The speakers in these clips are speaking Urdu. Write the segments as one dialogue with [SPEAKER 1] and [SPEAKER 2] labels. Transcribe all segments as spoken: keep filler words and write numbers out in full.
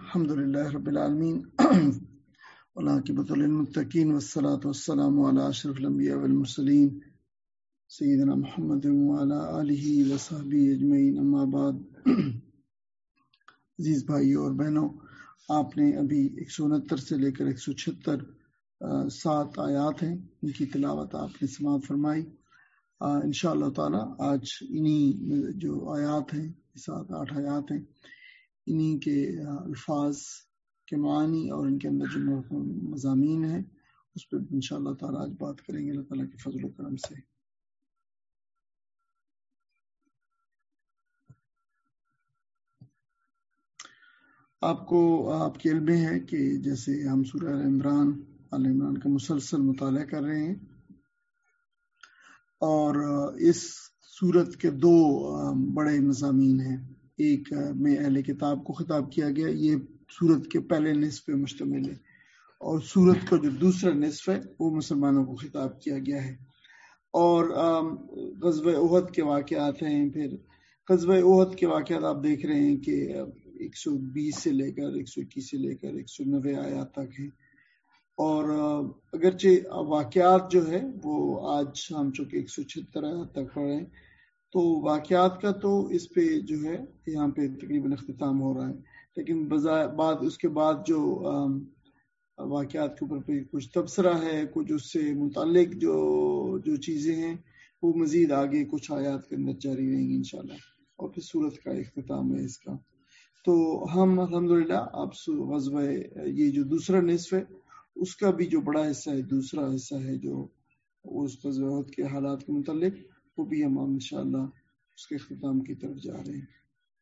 [SPEAKER 1] الحمد لله رب العالمين والعاقبة للمتقين والصلاة والسلام على أشرف الأنبياء والمرسلين سيدنا محمد وعلى آله وصحبه أجمعين اما بعد. عزیز بھائیوں اور بہنوں، آپ نے ابھی ایک سو انہتر سے لے کر ایک سو چھہتر سات آیات ہیں، ان کی تلاوت آپ نے سماعت فرمائی. انشاءاللہ تعالی آج انہی جو آیات ہیں، سات آٹھ آیات ہیں، انہی کے الفاظ کے معنی اور ان کے اندر جو مضامین ہیں اس پہ انشاءاللہ تعالی آج بات کریں گے اللہ تعالیٰ کے فضل و کرم سے. آپ کو آپ کے علم ہے کہ جیسے ہم سورہ آل عمران آل عمران کا مسلسل مطالعہ کر رہے ہیں، اور اس سورت کے دو بڑے مضامین ہیں. ایک میں اہل کتاب کو خطاب کیا گیا، یہ سورت کے پہلے نصف پہ مشتمل ہے، اور سورت کا جو دوسرا نصف ہے وہ مسلمانوں کو خطاب کیا گیا ہے. اور غزوہ احد کے واقعات ہیں. پھر غزوہ احد کے واقعات آپ دیکھ رہے ہیں کہ ایک سو بیس سے لے کر ایک سو اکیس سے لے کر ایک سو نوے آیات تک ہیں. اور اگرچہ واقعات جو ہے وہ آج ہم چونکہ ایک سو چھہتر آیات تک پڑھ رہے ہیں، تو واقعات کا تو اس پہ جو ہے یہاں پہ تقریباً اختتام ہو رہا ہے، لیکن بعد اس کے بعد جو واقعات کے اوپر پہ کچھ تبصرہ ہے، کچھ اس سے متعلق جو جو چیزیں ہیں وہ مزید آگے کچھ آیات کے اندر جاری رہیں گی انشاءاللہ، اور پھر سورت کا اختتام ہے اس کا. تو ہم الحمدللہ اب غزوہ یہ جو دوسرا نصف ہے اس کا بھی جو بڑا حصہ ہے، دوسرا حصہ ہے جو اس غزوہ احد کے حالات کے متعلق، وہ بھی ہم انشاءاللہ اس کے اختتام کی طرف جا رہے ہیں.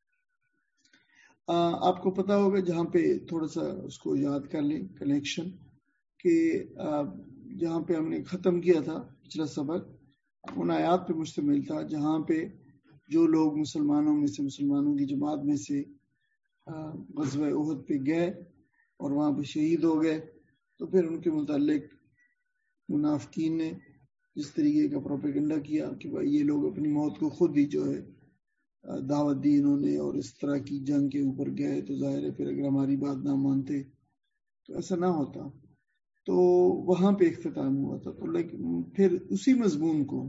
[SPEAKER 1] آپ کو پتا ہوگا، جہاں پہ تھوڑا سا اس کو یاد کر لیں کنیکشن، کہ جہاں پہ ہم نے ختم کیا تھا پچھلا سبق ان آیات پہ مشتمل تھا جہاں پہ جو لوگ مسلمانوں میں سے مسلمانوں کی جماعت میں سے غزوہ احد پہ گئے اور وہاں پہ شہید ہو گئے، تو پھر ان کے متعلق منافقین نے جس طریقے کا پروپیگنڈا کیا کہ بھائی یہ لوگ اپنی موت کو خود ہی جو ہے دعوت دی انہوں نے، اور اس طرح کی جنگ کے اوپر گئے، تو ظاہر ہے پھر اگر ہماری بات نہ مانتے تو ایسا نہ ہوتا. تو وہاں پہ اختتام ہوا تھا. تو لیکن پھر اسی مضمون کو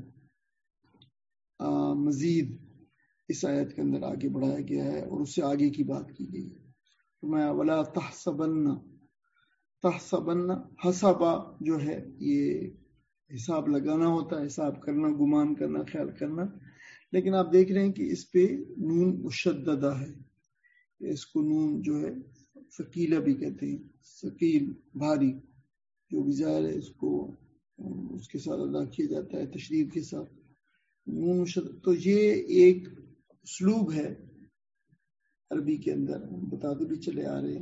[SPEAKER 1] مزید اس آیت کے اندر آگے بڑھایا گیا ہے اور اس سے آگے کی بات کی گئی ہے. فرمایا وَلَا تَحْسَبَنَّ تحسبن، حسبا جو ہے یہ حساب لگانا ہوتا ہے، حساب کرنا، گمان کرنا، خیال کرنا، لیکن آپ دیکھ رہے ہیں کہ اس پہ نون مشددہ ہے. اس کو نون جو ہے ثقیلہ بھی کہتے ہیں، ثقیل بھاری، جو بھی ظاہر ہے اس کو اس کے ساتھ ادا کیا جاتا ہے تشدید کے ساتھ، نون مشدد. تو یہ ایک اسلوب ہے عربی کے اندر، ہم بتاتے بھی چلے آ رہے ہیں،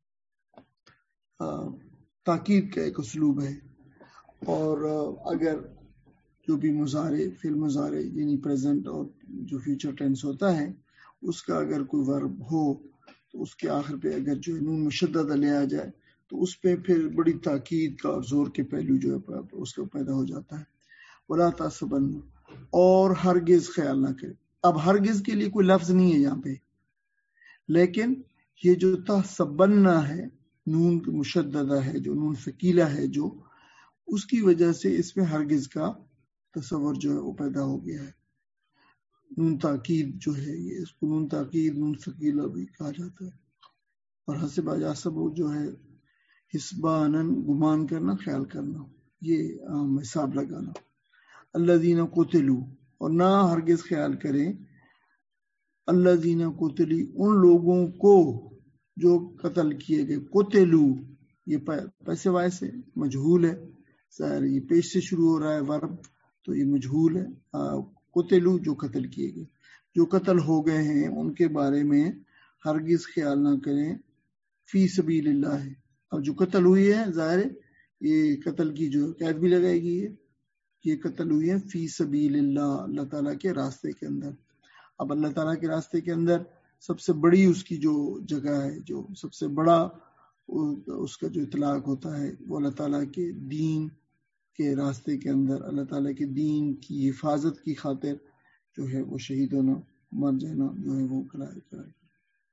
[SPEAKER 1] تاکید کا ایک اسلوب ہے. اور اگر جو بھی مضارع، فعل مضارع یعنی پریزنٹ اور جو فیوچر ٹینس ہوتا ہے اس کا اگر کوئی ورب ہو تو اس کے آخر پہ اگر جو نون مشددہ لے آ جائے تو اس پہ پھر بڑی تاکید کا اور زور کے پہلو جو ہے اس کا پیدا ہو جاتا ہے. وَلَا تَحْسَبَنَّ، اور ہرگز خیال نہ کرے. اب ہرگز کے لیے کوئی لفظ نہیں ہے یہاں پہ، لیکن یہ جو تحسبن ہے، نون مشددہ ہے، جو نون ثقیلہ ہے، جو اس کی وجہ سے اس میں ہرگز کا تصور جو ہے وہ پیدا ہو گیا ہے. نون تاکید جو ہے، یہ اس کو نون تاکید، نون ثقیلہ بھی کہا جاتا ہے. اور حسب یحسب جو ہے حسبانن، گمان کرنا، خیال کرنا، یہ عام حساب لگانا. الذین قتلوا، اور نہ ہرگز خیال کریں الذین قتلوا، ان لوگوں کو جو قتل کیے گئے. قتلوا یہ پیسے وائے سے مجہول ہے، ظاہر یہ پیش سے شروع ہو رہا ہے ورب، تو یہ مجہول ہے. قتلوا جو قتل کیے گئے، جو قتل ہو گئے ہیں ان کے بارے میں ہرگز خیال نہ کریں. فی سبیل اللہ ہے، اب جو قتل ہوئی ہے ظاہر ہے یہ قتل کی جو قید بھی لگائے گی ہے، یہ قتل ہوئی ہے فی سبیل اللہ، اللہ تعالیٰ کے راستے کے اندر. اب اللہ تعالیٰ کے راستے کے اندر سب سے بڑی اس کی جو جگہ ہے، جو سب سے بڑا اس کا جو اطلاق ہوتا ہے وہ اللہ تعالیٰ کے دین کے راستے کے اندر، اللہ تعالیٰ کے دین کی حفاظت کی خاطر جو ہے وہ شہید ہونا، مر جانا جو ہے وہ کرائے کرائے.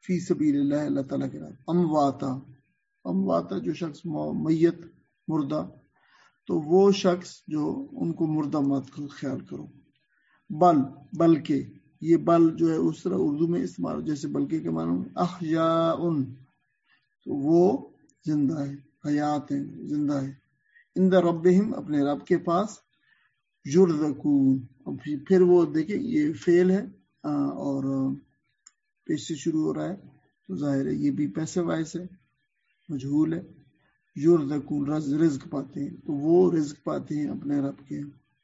[SPEAKER 1] فی سبیل اللہ اللہ تعالیٰ کے راستے. امواتا امواتا جو شخص میت مردہ تو وہ شخص جو ان کو مردہ مت خیال کرو. بل بلکہ یہ بل جو ہے اس طرح اردو میں استعمال جیسے بلکہ کے معنی احیاء تو وہ زندہ ہے حیات ہیں زندہ ہے. عند ربہم اپنے رب کے پاس. یرزقون پھر وہ دیکھیں یہ فعل ہے اور پیش سے شروع ہو رہا ہے تو ظاہر ہے یہ بھی پیسے وائس ہے مجہول ہے. یرزقون رزق پاتے ہیں تو وہ رزق پاتے ہیں اپنے رب کے.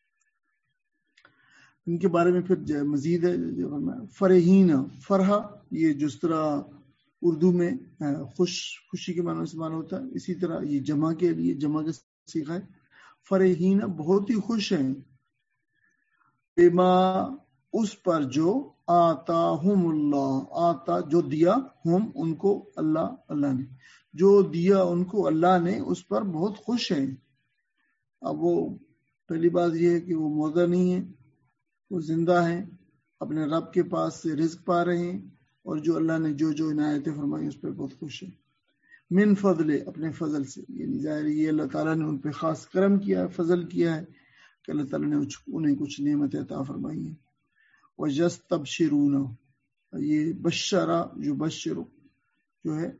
[SPEAKER 1] ان کے بارے میں پھر مزید ہے فرحین فرحہ یہ جس طرح اردو میں خوش خوشی کے معنی استعمال ہوتا ہے اسی طرح یہ جمع کے لیے جمع کا صیغہ ہے. فرحین بہت ہی خوش ہیں بما اس پر جو آتاہم اللہ آتا جو دیا ہم ان کو اللہ اللہ نے جو دیا ان کو اللہ نے اس پر بہت خوش ہیں. اب وہ پہلی بات یہ ہے کہ وہ مردہ نہیں ہے وہ زندہ ہیں اپنے رب کے پاس سے رزق پا رہے ہیں اور جو اللہ نے جو جو عنایتیں فرمائی اس پر بہت خوش ہیں. من فضل اپنے فضل سے یعنی ظاہر یہ اللہ تعالیٰ نے ان پہ خاص کرم کیا ہے فضل کیا ہے کہ اللہ تعالیٰ نے انہیں کچھ نعمت عطا فرمائی ہیں. وَيَسْتَبْشِرُونَ یہ بشرا جو بشرو جو ہے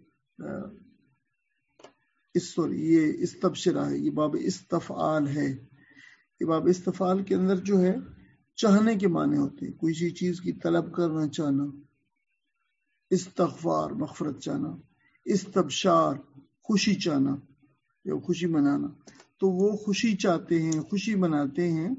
[SPEAKER 1] اس یہ استبشرا ہے یہ باب استفعال ہے. یہ باب استفعال کے اندر جو ہے چاہنے کے معنی ہوتے ہیں کوئی سی چیز کی طلب کرنا چاہنا. استغفار مغفرت چاہنا. استبشار خوشی چاہنا یا خوشی منانا تو وہ خوشی چاہتے ہیں خوشی مناتے ہیں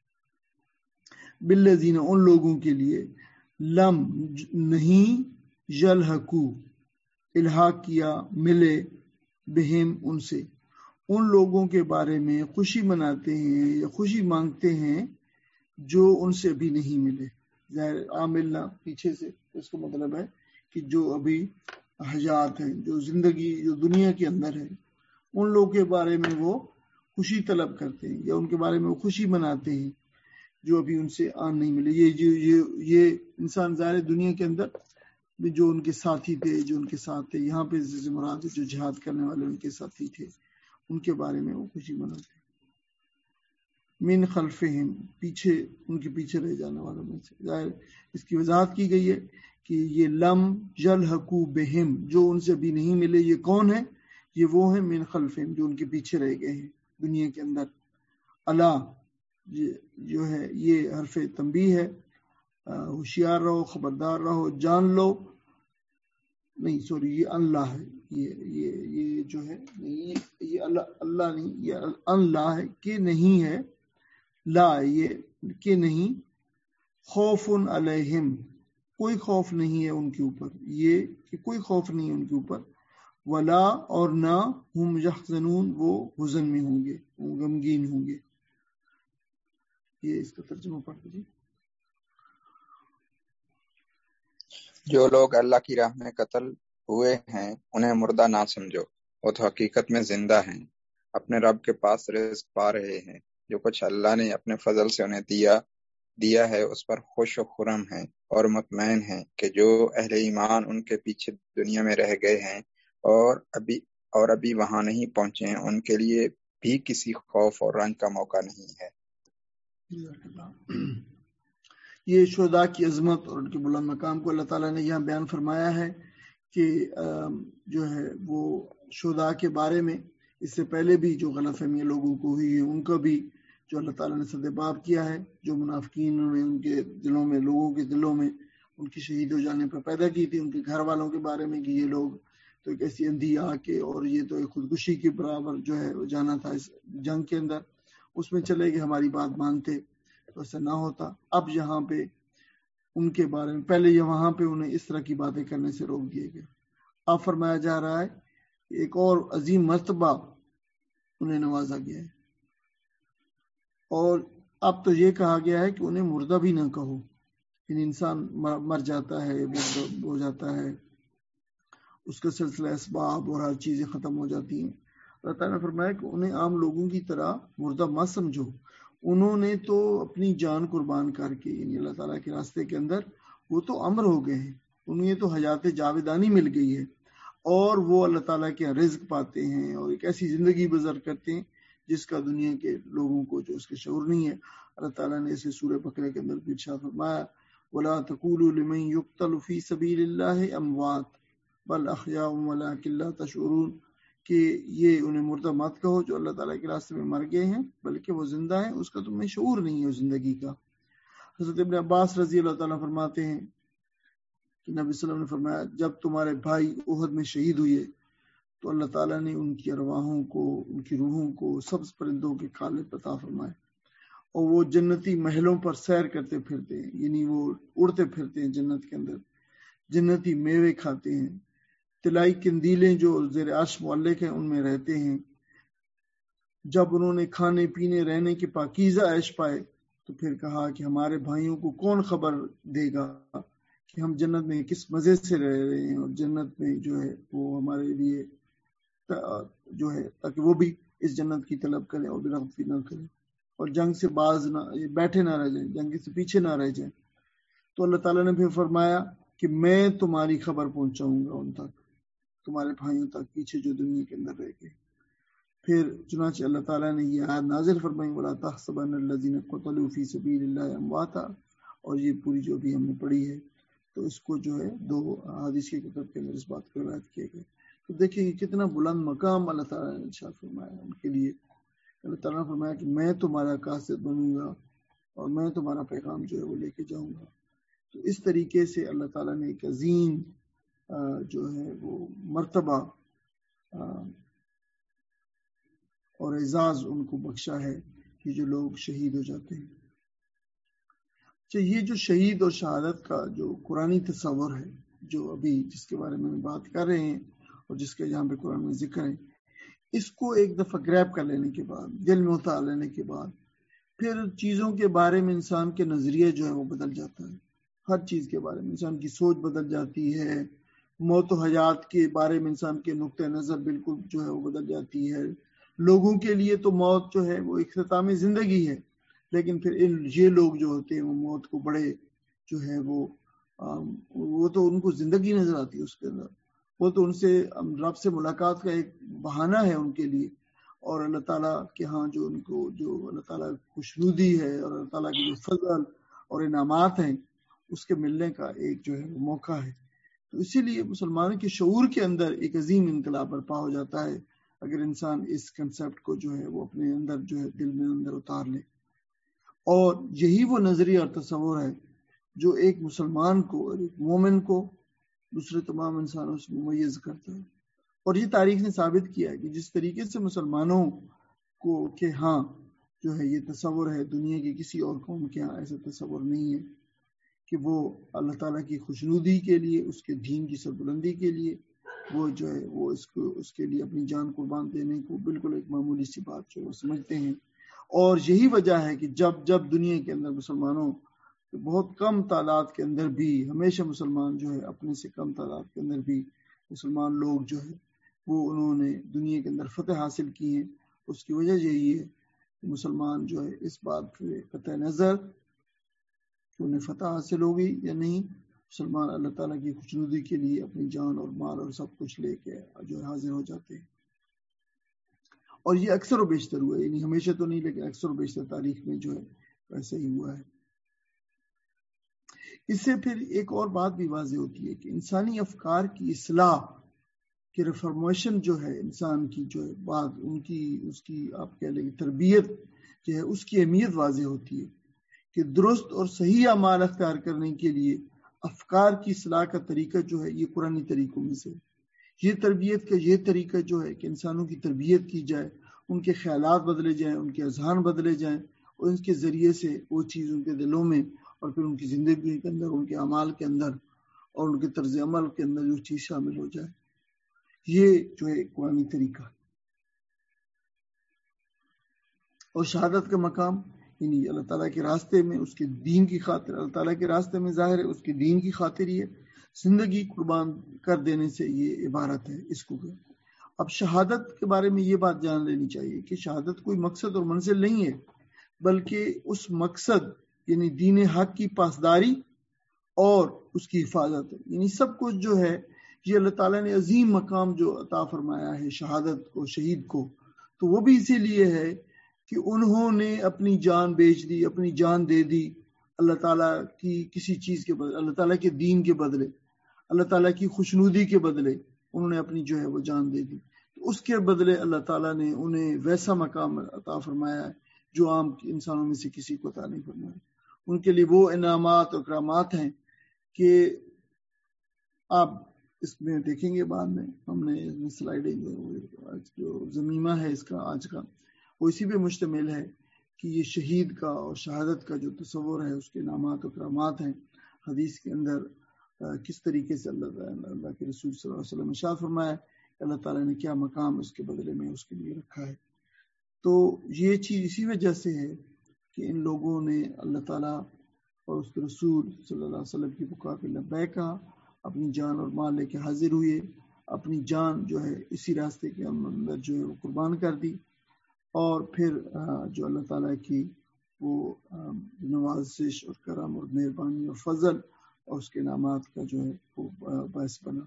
[SPEAKER 1] بالذین ان لوگوں کے لیے لم نہیں یلحقو الحاق کیا ملے بہم ان سے ان لوگوں کے بارے میں خوشی مناتے ہیں یا خوشی مانگتے ہیں جو ان سے ابھی نہیں ملے. ظاہر عاملنا پیچھے سے اس کا مطلب ہے کہ جو ابھی حیات ہیں جو زندگی جو دنیا کے اندر ہے ان لوگوں کے بارے میں وہ خوشی طلب کرتے ہیں یا ان کے بارے میں وہ خوشی مناتے ہیں جو ابھی ان سے آن نہیں ملے. یہ جو یہ یہ انسان ظاہر دنیا کے اندر جو ان کے ساتھی تھے جو ان کے ساتھ تھے یہاں پہ مراد جو جہاد کرنے والے ان کے ساتھی تھے ان کے بارے میں وہ خوشی مناتے ہیں. من خلفہم پیچھے ان کے پیچھے رہ جانے والوں میں سے. ظاہر اس کی وضاحت کی گئی ہے کہ یہ لم یلحقو بہم جو ان سے بھی نہیں ملے یہ کون ہے یہ وہ ہیں من خلفہم جو ان کے پیچھے رہ گئے ہیں دنیا کے اندر. الا جو ہے یہ حرف تنبیہ ہے ہوشیار رہو خبردار رہو جان لو نہیں سوری یہ اللہ ہے یہ یہ یہ جو ہے نہیں یہ اللہ اللہ نہیں یہ اللہ ہے کہ نہیں ہے لا یہ کہ نہیں خوف علیہم کوئی خوف نہیں ہے ان کے اوپر یہ کہ کوئی خوف نہیں ہے ان کے اوپر ولا اور نہ ہم یحزنون وہ حزن میں ہوں گے وہ غمگین ہوں گے. یہ اس کا ترجمہ پڑھ دیجیے.
[SPEAKER 2] جو لوگ اللہ کی راہ میں قتل ہوئے ہیں انہیں مردہ نہ سمجھو وہ تو حقیقت میں زندہ ہیں اپنے رب کے پاس رزق پا رہے ہیں. جو کچھ اللہ نے اپنے فضل سے انہیں دیا دیا ہے اس پر خوش و خرم ہیں اور مطمئن ہیں کہ جو اہل ایمان ان کے پیچھے دنیا میں رہ گئے ہیں اور ابھی اور ابھی وہاں نہیں پہنچے ہیں ان کے لیے بھی کسی خوف اور رنج کا موقع نہیں ہے.
[SPEAKER 1] یہ شہداء کی عظمت اور ان کے بلند مقام کو اللہ تعالیٰ نے یہاں بیان فرمایا ہے کہ جو ہے وہ شہداء کے بارے میں اس سے پہلے بھی جو غلط فہمیاں لوگوں کو ہوئی ہے ان کا بھی جو اللہ تعالیٰ نے سدباب کیا ہے. جو منافقین نے ان کے دلوں میں لوگوں کے دلوں میں ان کی شہید ہو جانے پر پیدا کی تھی ان کے گھر والوں کے بارے میں کہ یہ لوگ تو ایک ایسی اندھی آ کے اور یہ تو ایک خودکشی کے برابر جو ہے جانا تھا اس جنگ کے اندر اس میں چلے کہ ہماری بات مانتے تو ایسا نہ ہوتا. اب یہاں پہ ان کے بارے میں پہلے یہ وہاں پہ انہیں اس طرح کی باتیں کرنے سے روک دیے گئے. اب فرمایا جا رہا ہے ایک اور عظیم مرتبہ انہیں نوازا گیا ہے اور اب تو یہ کہا گیا ہے کہ انہیں مردہ بھی نہ کہو. یعنی انسان مر جاتا ہے ہو جاتا ہے اس کا سلسلہ اسباب اور ہر چیزیں ختم ہو جاتی ہیں. اللہ تعالیٰ نے فرمایا کہ انہیں عام لوگوں کی طرح مردہ مت سمجھو. انہوں نے تو اپنی جان قربان کر کے یعنی اللہ تعالیٰ کے راستے کے اندر وہ تو امر ہو گئے ہیں انہیں تو حیات جاویدانی مل گئی ہے اور وہ اللہ تعالیٰ کے رزق پاتے ہیں اور ایک ایسی زندگی بسر کرتے ہیں جس کا دنیا کے لوگوں کو جو اس کے شعور نہیں ہے۔ اللہ تعالیٰ نے اسے سورہ بقرہ کے اندر بھی ارشاد فرمایا وَلَا تَقُولُوا لِمَن يُقْتَلُ فِي سَبِيلِ اللَّهِ أَمْوَاتٌ بَلْ أَحْيَاءٌ وَلَٰكِن لَّا تَشْعُرُونَ، کہ یہ انہیں مردہ مت کہو جو اللہ تعالیٰ کے راستے میں مر گئے ہیں، بلکہ وہ زندہ ہیں، اس کا تمہیں شعور نہیں ہے اس زندگی کا۔ حضرت ابن عباس رضی اللہ تعالیٰ فرماتے ہیں کہ نبی صلی اللہ علیہ وسلم نے فرمایا جب تمہارے بھائی احد میں شہید ہوئے تو اللہ تعالیٰ نے ان کی ارواحوں کو، ان کی روحوں کو سبز پرندوں کے قالب عطا فرمائے اور وہ جنتی محلوں پر سیر کرتے پھرتے ہیں، یعنی وہ اڑتے پھرتے ہیں جنت کے اندر، جنتی میوے کھاتے ہیں، طلائی قندیلیں جو زیر عرش معلق ہیں ان میں رہتے ہیں۔ جب انہوں نے کھانے پینے رہنے کے پاکیزہ عیش پائے تو پھر کہا کہ ہمارے بھائیوں کو کون خبر دے گا کہ ہم جنت میں کس مزے سے رہ رہے ہیں، اور جنت میں جو ہے وہ ہمارے لیے جو ہے تاکہ وہ بھی اس جنت کی طلب کریں اور برغبتی نہ کریں اور جنگ سے باز نہ بیٹھے نہ رہ جائیں، جنگ سے پیچھے نہ رہ جائیں۔ تو اللہ تعالیٰ نے پھر فرمایا کہ میں تمہاری خبر پہنچاؤں گا ان تک، تمہارے بھائیوں تک پیچھے جو دنیا کے اندر رہ گئے۔ پھر چنانچہ اللہ تعالیٰ نے یہ آیت نازل فرمائی وَلَا تَحْسَبَنَّ الَّذِينَ قُتِلُوا فِي سَبِيلِ اللَّهِ أَمْوَاتًا، اور یہ پوری جو بھی ہم نے پڑھی ہے تو اس کو جو ہے دو حدیث کی کتب کے اندر اس بات کو روایت کیے گئے۔ تو دیکھیں کہ کتنا بلند مقام اللہ تعالیٰ نے ارشاد فرمایا ان کے لیے۔ اللہ تعالیٰ نے فرمایا کہ میں تمہارا قاصد بنوں گا اور میں تمہارا پیغام جو ہے وہ لے کے جاؤں گا۔ تو اس طریقے سے اللہ تعالیٰ نے ایک عظیم جو ہے وہ مرتبہ اور اعزاز ان کو بخشا ہے کہ جو لوگ شہید ہو جاتے ہیں۔ اچھا، یہ جو شہید اور شہادت کا جو قرآنی تصور ہے جو ابھی جس کے بارے میں بات کر رہے ہیں اور جس کے جہاں پہ قرآن میں ذکر ہے، اس کو ایک دفعہ گریب کر لینے کے بعد، دل میں اتار لینے کے بعد، پھر چیزوں کے بارے میں انسان کے نظریہ جو ہے وہ بدل جاتا ہے۔ ہر چیز کے بارے میں انسان کی سوچ بدل جاتی ہے، موت و حیات کے بارے میں انسان کے نقطۂ نظر بالکل جو ہے وہ بدل جاتی ہے۔ لوگوں کے لیے تو موت جو ہے وہ اختتام زندگی ہے، لیکن پھر یہ لوگ جو ہوتے ہیں وہ موت کو بڑے جو ہے وہ وہ تو ان کو زندگی نظر آتی ہے اس کے اندر، وہ تو ان سے رب سے ملاقات کا ایک بہانہ ہے ان کے لیے، اور اللہ تعالیٰ کے ہاں جو ان کو جو اللہ تعالیٰ خوشنودی ہے اور اللہ تعالیٰ کے جو فضل اور انعامات ہیں اس کے ملنے کا ایک جو ہے وہ موقع ہے۔ تو اسی لیے مسلمانوں کے شعور کے اندر ایک عظیم انقلاب برپا ہو جاتا ہے اگر انسان اس کنسیپٹ کو جو ہے وہ اپنے اندر جو ہے دل میں اندر اتار لے، اور یہی وہ نظریہ اور تصور ہے جو ایک مسلمان کو اور ایک مومن کو دوسرے تمام انسانوں سے ممیز کرتا ہے۔ اور یہ تاریخ نے ثابت کیا ہے کہ جس طریقے سے مسلمانوں کو کہ ہاں جو ہے یہ تصور ہے، دنیا کی کسی اور قوم کے ہاں ایسا تصور نہیں ہے کہ وہ اللہ تعالیٰ کی خوشنودی کے لیے، اس کے دین کی سربلندی کے لیے وہ جو ہے وہ اس کو اس کے لیے اپنی جان قربان دینے کو بالکل ایک معمولی سی بات جو ہے وہ سمجھتے ہیں۔ اور یہی وجہ ہے کہ جب جب دنیا کے اندر مسلمانوں بہت کم تعداد کے اندر بھی ہمیشہ مسلمان جو ہے اپنے سے کم تعداد کے اندر بھی مسلمان لوگ جو ہے وہ انہوں نے دنیا کے اندر فتح حاصل کی ہے، اس کی وجہ یہی ہے کہ مسلمان جو ہے اس بات کے قطع نظر کہ انہیں فتح حاصل ہوگی یا نہیں، مسلمان اللہ تعالیٰ کی خوشنودی کے لیے اپنی جان اور مال اور سب کچھ لے کے جو ہے حاضر ہو جاتے ہیں۔ اور یہ اکثر و بیشتر ہوا ہے، یعنی ہمیشہ تو نہیں لیکن اکثر و بیشتر تاریخ میں جو ہے ویسے ہی ہوا ہے۔ اس سے پھر ایک اور بات بھی واضح ہوتی ہے کہ انسانی افکار کی اصلاح کہ ریفارمیشن جو ہے انسان کی جو ہے بات ان کی اس کی آپ کہہ لیں تربیت جو ہے اس کی اہمیت واضح ہوتی ہے کہ درست اور صحیح اعمال اختیار کرنے کے لیے افکار کی اصلاح کا طریقہ جو ہے یہ قرآنی طریقوں میں سے یہ تربیت کا یہ طریقہ جو ہے کہ انسانوں کی تربیت کی جائے، ان کے خیالات بدلے جائیں، ان کے اذہان بدلے جائیں اور ان کے ذریعے سے وہ چیز ان کے دلوں میں اور پھر ان کی زندگی کے اندر، ان کے اعمال کے اندر اور ان کے طرز عمل کے اندر جو چیز شامل ہو جائے، یہ جو ہے قرآنی طریقہ۔ اور شہادت کا مقام یعنی اللہ تعالیٰ کے راستے میں اس کے دین کی خاطر، اللہ تعالیٰ کے راستے میں ظاہر ہے اس کے دین کی خاطر یہ زندگی قربان کر دینے سے یہ عبارت ہے اس کو۔ اب شہادت کے بارے میں یہ بات جان لینی چاہیے کہ شہادت کوئی مقصد اور منزل نہیں ہے، بلکہ اس مقصد یعنی دین حق کی پاسداری اور اس کی حفاظت ہے. یعنی سب کچھ جو ہے یہ اللہ تعالیٰ نے عظیم مقام جو عطا فرمایا ہے شہادت کو، شہید کو، تو وہ بھی اسی لیے ہے کہ انہوں نے اپنی جان بیچ دی، اپنی جان دے دی اللہ تعالیٰ کی کسی چیز کے بدلے، اللہ تعالیٰ کے دین کے بدلے، اللہ تعالیٰ کی خوشنودی کے بدلے انہوں نے اپنی جو ہے وہ جان دے دی. تو اس کے بدلے اللہ تعالیٰ نے انہیں ویسا مقام عطا فرمایا ہے جو عام انسانوں میں سے کسی کو عطا نہیں فرمایا. ان کے لیے وہ انعامات اور کرامات ہیں کہ آپ اس میں دیکھیں گے بعد میں، ہم نے اس میں سلائیڈیں جو ضمیمہ ہے اس کا آج کا وہ اسی پہ مشتمل ہے کہ یہ شہید کا اور شہادت کا جو تصور ہے اس کے انعامات و کرامات ہیں. حدیث کے اندر کس طریقے سے اللہ تعالیٰ اللہ کے رسول صلی اللہ علیہ وسلم ارشاد فرمایا کہ اللہ تعالیٰ نے کیا مقام اس کے بدلے میں اس کے لیے رکھا ہے. تو یہ چیز اسی وجہ سے ہے کہ ان لوگوں نے اللہ تعالیٰ اور اس کے رسول صلی اللہ علیہ وسلم کی پکار پہ لبیک کہا، اپنی جان اور مال لے کے حاضر ہوئے، اپنی جان جو ہے اسی راستے کے اندر جو ہے وہ قربان کر دی، اور پھر جو اللہ تعالیٰ کی وہ نوازش اور کرم اور مہربانی اور فضل اور اس کے انعامات کا جو ہے وہ باعث بنا.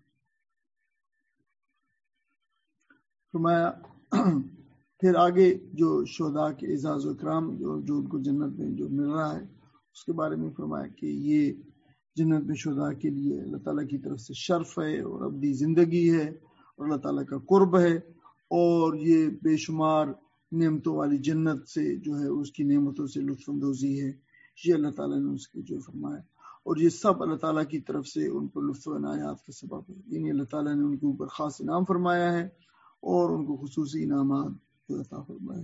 [SPEAKER 1] فرمایا پھر آگے جو شہداء کے اعزاز و اکرام جو, جو ان کو جنت میں جو مل رہا ہے اس کے بارے میں فرمایا کہ یہ جنت میں شہداء کے لیے اللہ تعالیٰ کی طرف سے شرف ہے اور ابدی زندگی ہے اور اللہ تعالیٰ کا قرب ہے، اور یہ بے شمار نعمتوں والی جنت سے جو ہے اس کی نعمتوں سے لطف اندوزی ہے. یہ اللہ تعالیٰ نے اس کی جو فرمایا، اور یہ سب اللہ تعالیٰ کی طرف سے ان کو لطف و عنایات کا سبب ہے. یعنی اللہ تعالیٰ نے ان کے اوپر خاص انعام فرمایا ہے اور ان کو خصوصی انعامات جو عطا فرمائے.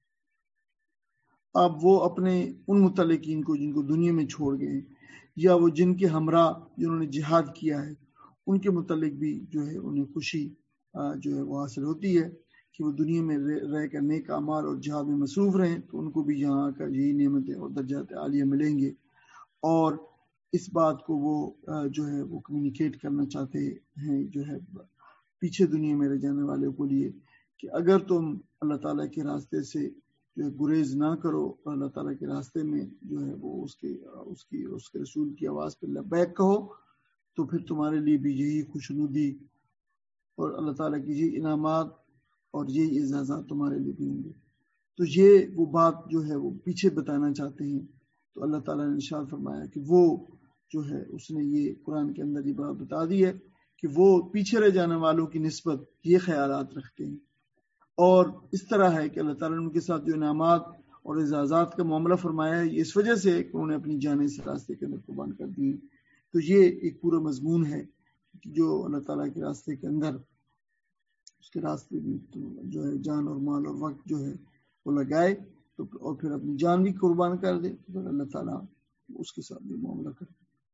[SPEAKER 1] اب وہ اپنے ان متعلقین کو جن کو دنیا میں چھوڑ گئے یا وہ جن کے ہمراہ جنہوں نے جہاد کیا ہے ان کے متعلق بھی جو ہے انہیں خوشی جو ہے وہ حاصل ہوتی ہے کہ وہ دنیا میں رہ کر نیک اعمال اور جہاد میں مصروف رہیں تو ان کو بھی یہاں کا یہی نعمتیں اور درجات عالیہ ملیں گے. اور اس بات کو وہ جو ہے وہ کمیونیکیٹ کرنا چاہتے ہیں جو ہے پیچھے دنیا میں رہ جانے والوں کو لیے کہ اگر تم اللہ تعالیٰ کے راستے سے جو ہے گریز نہ کرو اور اللہ تعالیٰ کے راستے میں جو ہے وہ اس کے اس کی اس کے رسول کی آواز پہ لبیک کہو تو پھر تمہارے لیے بھی یہی خوشنودی اور اللہ تعالیٰ کی یہی انعامات اور یہی اعزازات تمہارے لیے بھی ہوں گے. تو یہ وہ بات جو ہے وہ پیچھے بتانا چاہتے ہیں. تو اللہ تعالیٰ نے ارشاد فرمایا کہ وہ جو ہے اس نے یہ قرآن کے اندر یہ بات بتا دی ہے کہ وہ پیچھے رہ جانے والوں کی نسبت یہ خیالات رکھتے ہیں، اور اس طرح ہے کہ اللہ تعالیٰ نے ان کے ساتھ جو انعامات اور اعزازات کا معاملہ فرمایا ہے یہ اس وجہ سے کہ انہوں نے اپنی جانیں اس راستے کے اندر قربان کر دی. تو یہ ایک پورا مضمون ہے کہ جو اللہ تعالیٰ کے راستے کے اندر اس کے راستے میں جو ہے جان اور مال اور وقت جو ہے وہ لگائے تو اور پھر اپنی جان بھی قربان کر دے تو پھر اللہ تعالیٰ اس کے ساتھ بھی معاملہ کرے.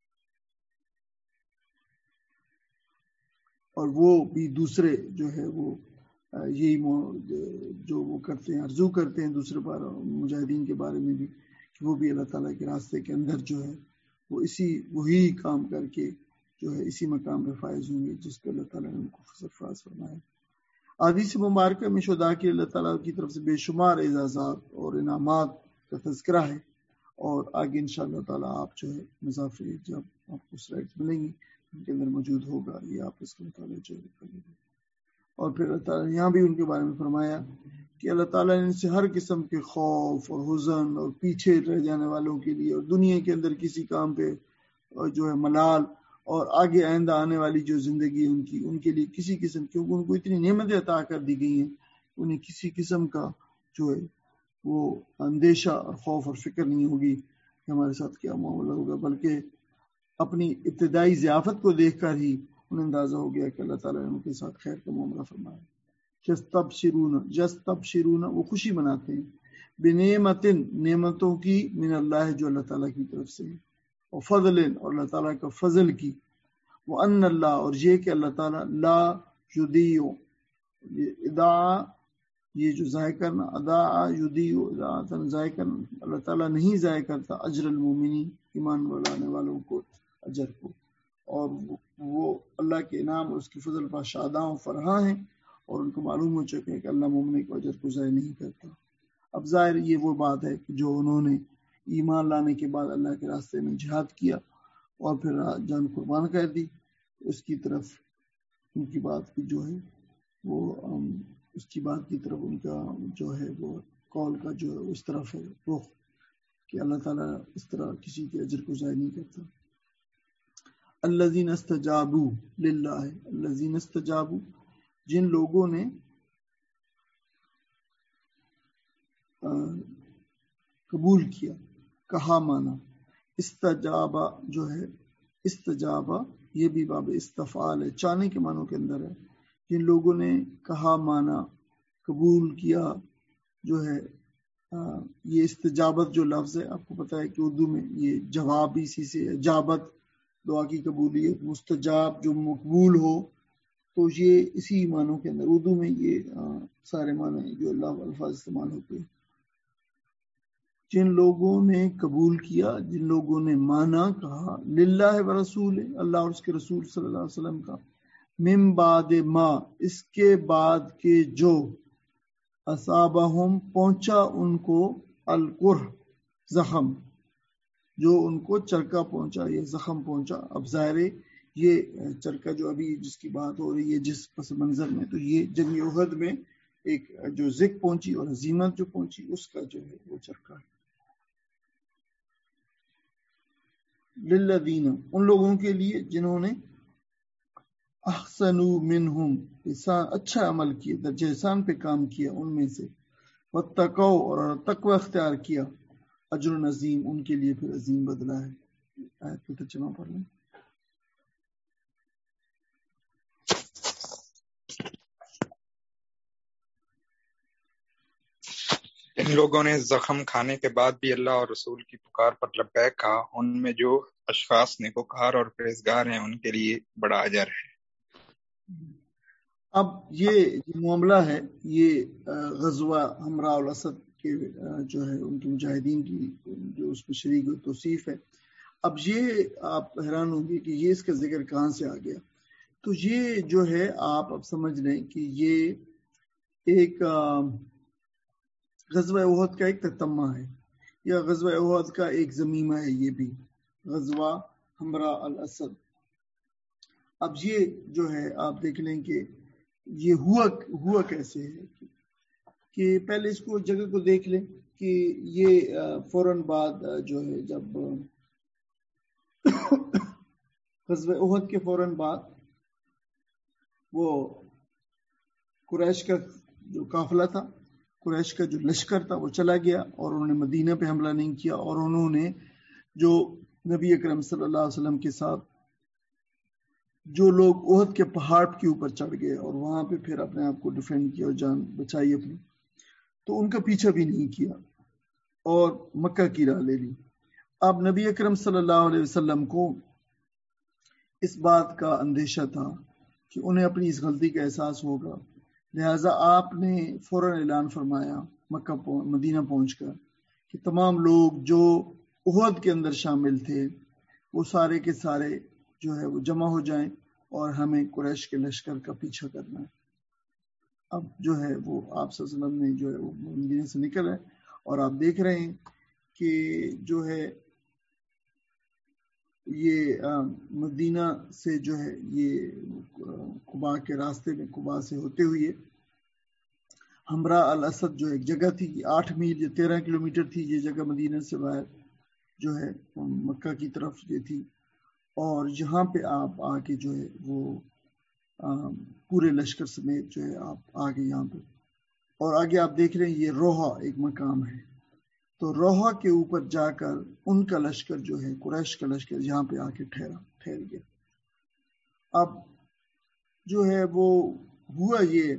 [SPEAKER 1] اور وہ بھی دوسرے جو ہے وہ یہی جو وہ کرتے ہیں عرضو کرتے ہیں دوسرے بار مجاہدین کے بارے میں بھی کہ وہ بھی اللہ تعالیٰ کے راستے کے اندر جو ہے وہ اسی وہی کام کر کے جو ہے اسی مقام پہ فائز ہوں گے جس پہ اللہ تعالیٰ نے ان کو فائز فرمایا. حدیث مبارکہ میں شہداء کے اللہ تعالیٰ کی طرف سے بے شمار اعزازات اور انعامات کا تذکرہ ہے، اور آگے انشاءاللہ تعالیٰ آپ جو ہے مضافے جب آپ کو سلائڈز ملیں گی ان کے اندر موجود ہوگا، یہ آپ اس کا مطالعہ جو کر لیں گے. اور پھر اللہ تعالیٰ نے یہاں بھی ان کے بارے میں فرمایا کہ اللہ تعالیٰ نے ان سے ہر قسم کے خوف اور حزن اور پیچھے رہ جانے والوں کے لیے اور دنیا کے اندر کسی کام پہ جو ہے ملال اور آگے آئندہ آنے والی جو زندگی ان کی ان کے لیے کسی قسم کی ان کو اتنی نعمتیں عطا کر دی گئی ہیں انہیں کسی قسم کا جو ہے وہ اندیشہ اور خوف اور فکر نہیں ہوگی کہ ہمارے ساتھ کیا معاملہ ہوگا، بلکہ اپنی ابتدائی ضیافت کو دیکھ کر ہی انہیں اندازہ ہو گیا کہ اللہ تعالیٰ نے ان کے ساتھ خیر کا معاملہ فرمایا. یستبشرون یستبشرون وہ خوشی مناتے ہیں بنعمت نعمتوں کی من اللہ جو اللہ تعالیٰ کی طرف سے ہے، اور فضل اور اللہ تعالیٰ کا فضل کی، وان اللہ اور یہ کہ اللہ تعالیٰ لا یضیع اضاع یہ جو ضائع کرنا اضاع یضیع اضاعتاً ضائع کرنا اللہ تعالیٰ نہیں ضائع کرتا اجر المومنین ایمان لانے والوں کو اجر کو، اور وہ اللہ کے انعام اور اس کی فضل پر شاداں و فرحاں ہیں اور ان کو معلوم ہو چکے کہ اللہ مومن کو اجر کو ضائع نہیں کرتا. اب ظاہر یہ وہ بات ہے کہ جو انہوں نے ایمان لانے کے بعد اللہ کے راستے میں جہاد کیا اور پھر جان قربان کر دی. اس کی طرف ان کی بات کی جو ہے وہ اس کی بات کی طرف ان کا جو ہے وہ قول کا جو ہے اس طرف ہے رخ کہ اللہ تعالیٰ اس طرح کسی کے اجر کو ضائع نہیں کرتا. الذین استجابوا للہ، الذین استجابوا جن لوگوں نے قبول کیا، کہا مانا. استجابہ جو ہے استجابہ یہ بھی باب استفعال ہے، چاہنے کے معنوں کے اندر ہے. جن لوگوں نے کہا مانا قبول کیا جو ہے یہ استجابت جو لفظ ہے آپ کو پتا ہے کہ اردو میں یہ جواب اسی سے اجابت دعا کی قبولیت، مستجاب جو مقبول ہو، تو یہ اسی معنوں کے اندر اردو میں یہ سارے معنی جو اللہ الفاظ استعمال ہوتے ہیں. جن لوگوں نے قبول کیا، جن لوگوں نے مانا کہا، للہ و رسول اللہ اور اس کے رسول صلی اللہ علیہ وسلم کا، من بعد ما اس کے بعد کے جو اصابہم پہنچا ان کو القرح زخم، جو ان کو چرکا پہنچا یا زخم پہنچا. اب ظاہر یہ چرکا جو ابھی جس کی بات ہو رہی ہے جس پس منظر میں، تو یہ جنگ احد میں ایک جو ذک پہنچی اور ہزیمت جو پہنچی اس کا جو ہے وہ چرکا ہے. للذین ان لوگوں کے لیے جنہوں نے احسنوا منہم احسان اچھا عمل کیا، درجہ احسان پہ کام کیا ان میں سے، واتقوا اور تقوی اختیار کیا، اجر عظیم ان کے لیے پھر عظیم بدلہ ہے. آیت کو ترجمہ پڑھ لیں.
[SPEAKER 2] ان لوگوں نے زخم کھانے کے بعد بھی اللہ اور رسول کی پکار پر لبیک کہا، ان میں جو اشخاص نیکوکار اور پرہیزگار ہیں ان کے لیے بڑا اجر ہے.
[SPEAKER 1] اب یہ معاملہ ہے یہ غزوہ حمراء الاسد کے جو ہے ان کے مجاہدین کی جو اس میں شریک و توصیف ہے. اب یہ آپ حیران ہوں گے کہ یہ اس کا ذکر کہاں سے آ گیا. تو یہ جو ہے آپ اب سمجھ لیں کہ یہ ایک غزوہ احد کا ایک تتمہ ہے یا غزوہ احد کا ایک ضمیمہ ہے. یہ بھی غزوہ حمراء الاسد. اب یہ جو ہے آپ دیکھ لیں کہ یہ ہوا ہوا کیسے ہے کہ پہلے اس کو جگہ کو دیکھ لیں کہ یہ فوراً بعد جو ہے جب غزوہ احد کے فوراً بعد وہ قریش کا جو قافلہ تھا، قریش کا جو لشکر تھا وہ چلا گیا اور انہوں نے مدینہ پہ حملہ نہیں کیا، اور انہوں نے جو نبی اکرم صلی اللہ علیہ وسلم کے ساتھ جو لوگ احد کے پہاڑ کے اوپر چڑھ گئے اور وہاں پہ پھر اپنے آپ کو ڈیفینڈ کیا اور جان بچائی اپنی، تو ان کا پیچھا بھی نہیں کیا اور مکہ کی راہ لے لی. اب نبی اکرم صلی اللہ علیہ وسلم کو اس بات کا اندیشہ تھا کہ انہیں اپنی اس غلطی کا احساس ہوگا، لہٰذا آپ نے فوراً اعلان فرمایا مکہ مدینہ پہنچ کر کہ تمام لوگ جو احد کے اندر شامل تھے وہ سارے کے سارے جو ہے وہ جمع ہو جائیں اور ہمیں قریش کے لشکر کا پیچھا کرنا ہے. اب جو ہے وہ آپ صلی اللہ علیہ وسلم نے جو ہے وہ مدینہ سے نکل ہے اور آپ دیکھ رہے ہیں کہ جو ہے یہ مدینہ سے جو ہے یہ قباء کے راستے میں قباء سے ہوتے ہوئے حمراء الاسد جو ایک جگہ تھی، آٹھ میل یا تیرہ کلومیٹر تھی یہ جگہ مدینہ سے باہر جو ہے مکہ کی طرف یہ تھی، اور یہاں پہ آپ آگے جو ہے وہ پورے لشکر سمیت جو ہے آپ آگے یہاں پہ، اور آگے آپ دیکھ رہے ہیں یہ روحا ایک مقام ہے، تو روحا کے اوپر جا کر ان کا لشکر جو ہے قریش کا لشکر یہاں پہ آ کے ٹھہرا ٹھہر گیا. اب جو ہے وہ ہوا یہ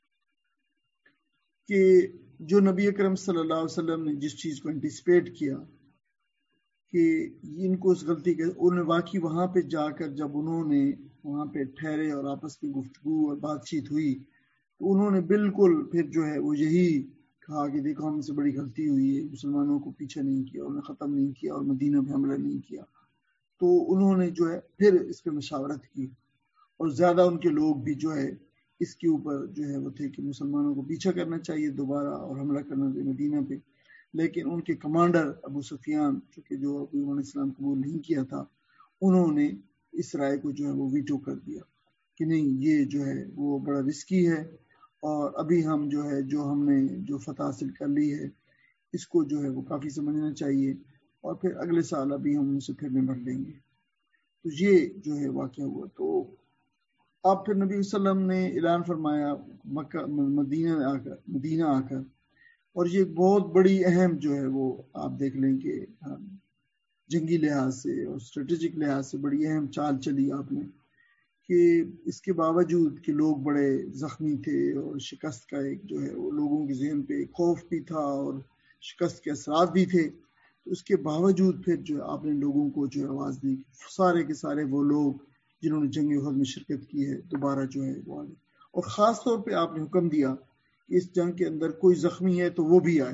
[SPEAKER 1] کہ جو نبی اکرم صلی اللہ علیہ وسلم نے جس چیز کو انٹیسپیٹ کیا کہ ان کو اس غلطی کے، انہیں واقعی وہاں پہ جا کر جب انہوں نے وہاں پہ ٹھہرے اور آپس میں گفتگو اور بات چیت ہوئی تو انہوں نے بالکل پھر جو ہے وہ یہی کہا کہ دیکھو ہم سے بڑی غلطی ہوئی ہے، مسلمانوں کو پیچھا نہیں کیا، انہیں ختم نہیں کیا اور مدینہ پہ حملہ نہیں کیا. تو انہوں نے جو ہے پھر اس پہ مشاورت کی اور زیادہ ان کے لوگ بھی جو ہے اس کے اوپر جو ہے وہ تھے کہ مسلمانوں کو پیچھا کرنا چاہیے دوبارہ اور حملہ کرنا چاہیے مدینہ پہ. لیکن ان کے کمانڈر ابو سفیان چونکہ جو انہوں نے اسلام قبول نہیں کیا تھا، انہوں نے اس رائے کو جو ہے وہ ویٹو کر دیا کہ نہیں یہ جو ہے وہ بڑا رسکی ہے اور ابھی ہم جو ہے جو ہم نے جو فتح حاصل کر لی ہے اس کو جو ہے وہ کافی سمجھنا چاہیے اور پھر اگلے سال ابھی ہم ان سے پھر نمٹ لیں گے. تو یہ جو ہے واقعہ ہوا. تو اب پھر نبی صلی اللہ علیہ وسلم نے اعلان فرمایا مکہ مدینہ آ کر مدینہ آ کر اور یہ ایک بہت بڑی اہم جو ہے وہ آپ دیکھ لیں کہ جنگی لحاظ سے اور اسٹریٹجک لحاظ سے بڑی اہم چال چلی آپ نے کہ اس کے باوجود کہ لوگ بڑے زخمی تھے اور شکست کا ایک جو ہے وہ لوگوں کے ذہن پہ خوف بھی تھا اور شکست کے اثرات بھی تھے, تو اس کے باوجود پھر جو آپ نے لوگوں کو جو آواز دی, سارے کے سارے وہ لوگ جنہوں نے جنگ احد میں شرکت کی ہے دوبارہ جو ہے وہ آگے, اور خاص طور پہ آپ نے حکم دیا کہ اس جنگ کے اندر کوئی زخمی ہے تو وہ بھی آئے,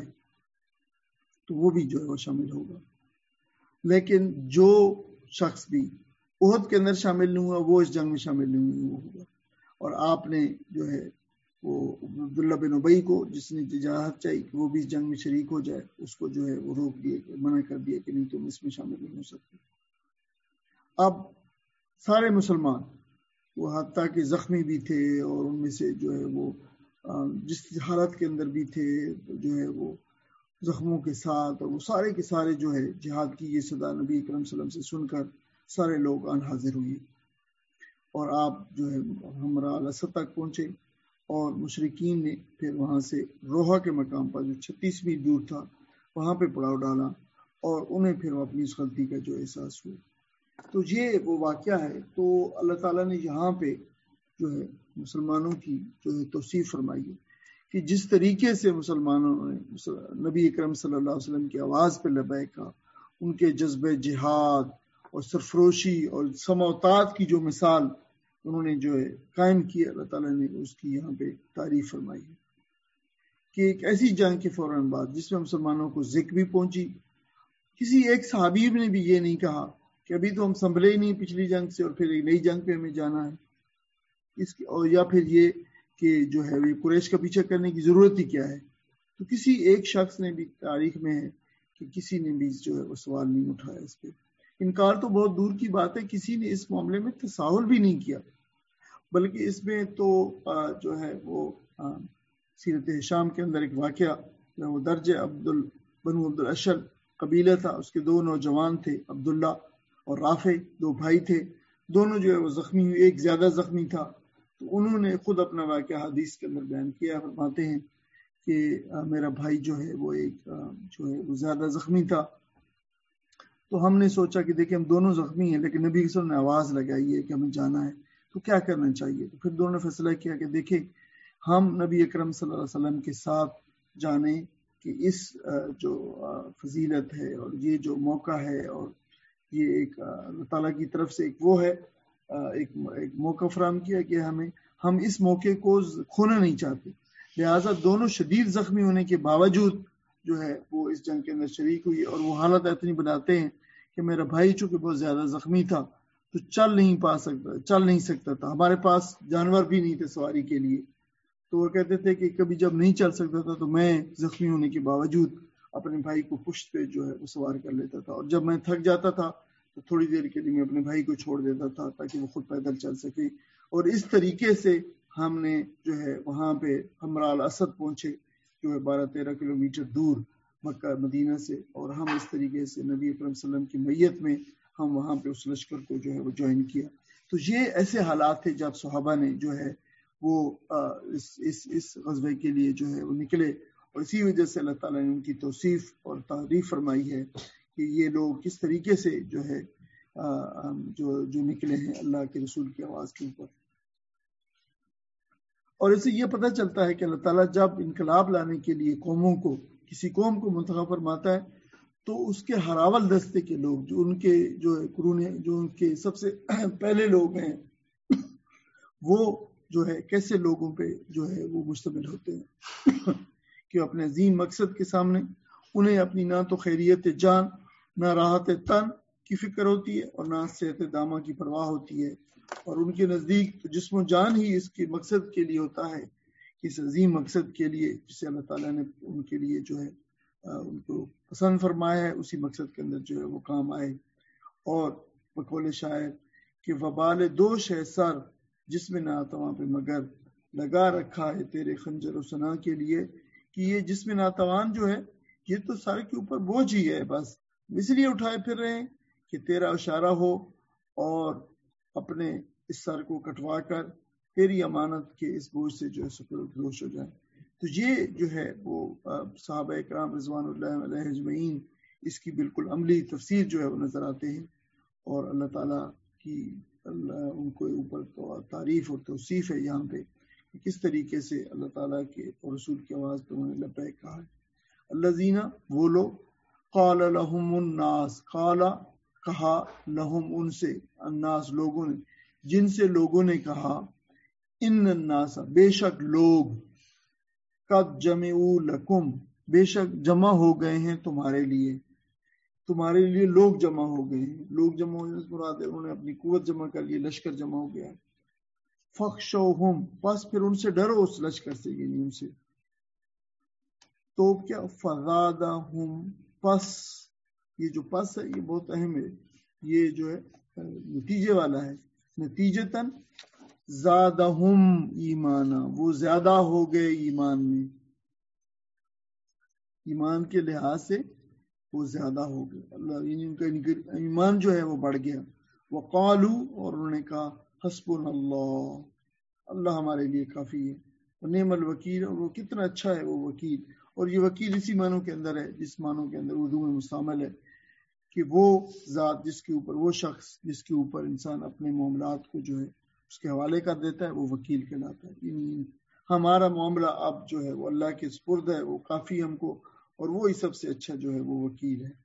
[SPEAKER 1] تو وہ بھی جو ہے وہ شامل ہوگا. لیکن جو شخص بھی احد کے اندر شامل نہیں ہوا وہ اس جنگ میں شامل نہیں ہوگا. اور آپ نے جو ہے وہ عبداللہ بن ابی کو جس نے اجازت چاہی کہ وہ بھی اس جنگ میں شریک ہو جائے, اس کو جو ہے وہ روک دیے, منع کر دیا کہ نہیں تم اس میں شامل نہیں ہو سکتے. اب سارے مسلمان وہ حتیٰ کہ زخمی بھی تھے اور ان میں سے جو ہے وہ جس حالت کے اندر بھی تھے جو ہے وہ زخموں کے ساتھ, اور وہ سارے کے سارے جو ہے جہاد کی یہ صدا نبی اکرم صلی اللہ علیہ وسلم سے سن کر سارے لوگ آن حاضر ہوئے اور آپ جو ہے ہمراہ الاسد تک پہنچے, اور مشرکین نے پھر وہاں سے روحا کے مقام پر جو چھتیس میل دور تھا وہاں پہ پڑاؤ ڈالا اور انہیں پھر اپنی اس غلطی کا جو احساس ہوا. تو یہ وہ واقعہ ہے. تو اللہ تعالیٰ نے یہاں پہ جو ہے مسلمانوں کی جو ہے توصیف فرمائی ہے کہ جس طریقے سے مسلمانوں نے نبی اکرم صلی اللہ علیہ وسلم کی آواز پہ لبیک کہا, ان کے جذبہ جہاد اور سرفروشی اور سماوتات کی جو مثال انہوں نے جو ہے قائم کی, اللہ تعالیٰ نے اس کی یہاں پہ تعریف فرمائی ہے کہ ایک ایسی جنگ کے فوراً بعد جس میں مسلمانوں کو ذکر بھی پہنچی, کسی ایک صحابی نے بھی یہ نہیں کہا کہ ابھی تو ہم سنبھلے ہی نہیں پچھلی جنگ سے اور پھر ایک نئی جنگ پہ ہمیں جانا ہے, اس کی اور یا پھر یہ کہ جو ہے وہ قریش کا پیچھا کرنے کی ضرورت ہی کیا ہے. تو کسی ایک شخص نے بھی تاریخ میں ہے کہ کسی نے بھی جو ہے وہ سوال نہیں اٹھایا اس پہ. انکار تو بہت دور کی بات ہے, کسی نے اس معاملے میں تساہل بھی نہیں کیا, بلکہ اس میں تو جو ہے وہ سیرت ہشام کے اندر ایک واقعہ وہ درج عبد بنو عبد الاشر قبیلہ تھا, اس کے دو نوجوان تھے عبداللہ اور رافع, دو بھائی تھے, دونوں جو ہے وہ زخمی ہوئے, ایک زیادہ زخمی تھا. تو انہوں نے خود اپنا واقعہ حدیث کے اندر بیان کیا, فرماتے ہیں کہ میرا بھائی جو ہے وہ ایک جو ہے وہ زیادہ زخمی تھا, تو ہم نے سوچا کہ دیکھیں ہم دونوں زخمی ہیں لیکن نبی صلی اللہ علیہ وسلم نے آواز لگائی ہے کہ ہمیں جانا ہے, تو کیا کرنا چاہیے. تو پھر دونوں نے فیصلہ کیا کہ دیکھیں ہم نبی اکرم صلی اللہ علیہ وسلم کے ساتھ جانیں کہ اس جو فضیلت ہے اور یہ جو موقع ہے اور یہ ایک اللہ تعالیٰ کی طرف سے ایک وہ ہے ایک ایک موقع فراہم کیا کہ ہمیں ہم اس موقع کو کھونا نہیں چاہتے, لہٰذا دونوں شدید زخمی ہونے کے باوجود جو ہے وہ اس جنگ کے اندر شریک ہوئی. اور وہ حالت اتنی بناتے ہیں کہ میرا بھائی چونکہ بہت زیادہ زخمی تھا تو چل نہیں پا سکتا چل نہیں سکتا تھا, ہمارے پاس جانور بھی نہیں تھے سواری کے لیے, تو وہ کہتے تھے کہ کبھی جب نہیں چل سکتا تھا تو میں زخمی ہونے کے باوجود اپنے بھائی کو پشت پہ جو ہے وہ سوار کر لیتا تھا, اور جب میں تھک جاتا تھا تو تھوڑی دیر کے لیے میں اپنے بھائی کو چھوڑ دیتا تھا تاکہ وہ خود پیدل چل سکے. اور اس طریقے سے ہم نے جو ہے وہاں پہ ہمراہ الاسد پہنچے جو ہے بارہ تیرہ کلومیٹر دور مکہ مدینہ سے, اور ہم اس طریقے سے نبی اکرم صلی اللہ علیہ وسلم کی میت میں ہم وہاں پہ اس لشکر کو جو ہے وہ جوائن کیا. تو یہ ایسے حالات تھے جب صحابہ نے جو ہے وہ اس اس اس غزوے کے لیے جو ہے وہ نکلے, اور اسی وجہ سے اللہ تعالیٰ نے ان کی توصیف اور تعریف فرمائی ہے کہ یہ لوگ کس طریقے سے جو ہے جو جو نکلے ہیں اللہ کے رسول کی آواز کے اوپر. اور اسے یہ پتہ چلتا ہے کہ اللہ تعالیٰ جب انقلاب لانے کے لیے قوموں کو کسی قوم کو منتخب فرماتا ہے تو اس کے ہراول دستے کے لوگ جو ان کے جو قرون جو ان کے سب سے پہلے لوگ ہیں وہ جو ہے کیسے لوگوں پہ جو ہے وہ مشتمل ہوتے ہیں کہ اپنے عظیم مقصد کے سامنے انہیں اپنی نہ تو خیریت جان نہ راحت تن کی فکر ہوتی ہے اور نہ صحت دامہ کی پرواہ ہوتی ہے, اور ان کے نزدیک تو جسم و جان ہی اس کے مقصد کے لیے ہوتا ہے, اس عظیم مقصد کے لیے جسے اللہ تعالیٰ نے ان کے لیے جو ہے ان کو پسند فرمایا ہے, اسی مقصد کے اندر جو ہے وہ کام آئے. اور بقول شاعر کہ وبال دوش ہے سر جس میں ناتواں پہ مگر لگا رکھا ہے تیرے خنجر و سنا کے لیے، کہ یہ جسم ناتوان جو ہے یہ تو سر کے اوپر بوجھ ہی ہے، بس اس لیے اٹھائے پھر رہے ہیں کہ تیرا اشارہ ہو اور اپنے اس سر کو کٹوا کر تیری امانت کے اس بوجھ سے جو ہے سپرد ہو جائے۔ تو یہ جو ہے وہ صحابہ اکرام رضوان اللہ علیہ اجمعین اس کی بالکل عملی تفسیر جو ہے وہ نظر آتے ہیں، اور اللہ تعالیٰ کی اللہ ان کو اوپر تعریف اور توصیف ہے یہاں پہ کہ کس طریقے سے اللہ تعالیٰ کے اور رسول کی آواز پہ انہوں نے لبیک کہا ہے۔ الذین وہ لوگ قال لهم الناس قال کہا لهم ان سے الناس لوگوں نے جن سے لوگوں نے کہا ان الناس بے شک لوگ قد جمعوا لکم بے شک جمع ہو گئے ہیں تمہارے لیے، تمہارے لیے لوگ جمع ہو گئے ہیں، لوگ جمع ہونے سے مراد ہے انہوں نے اپنی قوت جمع کر لی، لشکر جمع ہو گیا ہے۔ فخشوہم پس پھر ان سے ڈرو، اس لشکر سے یعنی ان سے تو کیا فزادہم پس یہ جو پس ہے یہ بہت اہم ہے، یہ جو ہے نتیجے والا ہے، نتیجتاً زادہم ایمانا وہ زیادہ ہو گئے ایمان میں، ایمان کے لحاظ سے وہ زیادہ ہو گئے، اللہ یعنی ان کا ایمان جو ہے وہ بڑھ گیا۔ وقالو اور انہوں نے کہا حسبنا اللہ اللہ ہمارے لیے کافی ہے، ونعم الوکیل اور وہ کتنا اچھا ہے وہ وکیل، اور یہ وکیل اسی معنوں کے اندر ہے جس معنوں کے اندر اردو میں مستعمل ہے کہ وہ ذات جس کے اوپر وہ شخص جس کے اوپر انسان اپنے معاملات کو جو ہے اس کے حوالے کر دیتا ہے وہ وکیل کہلاتا ہے۔ یعنی ہمارا معاملہ اب جو ہے وہ اللہ کے سپرد ہے، وہ کافی ہم کو، اور وہی سب سے اچھا جو ہے وہ وکیل ہے۔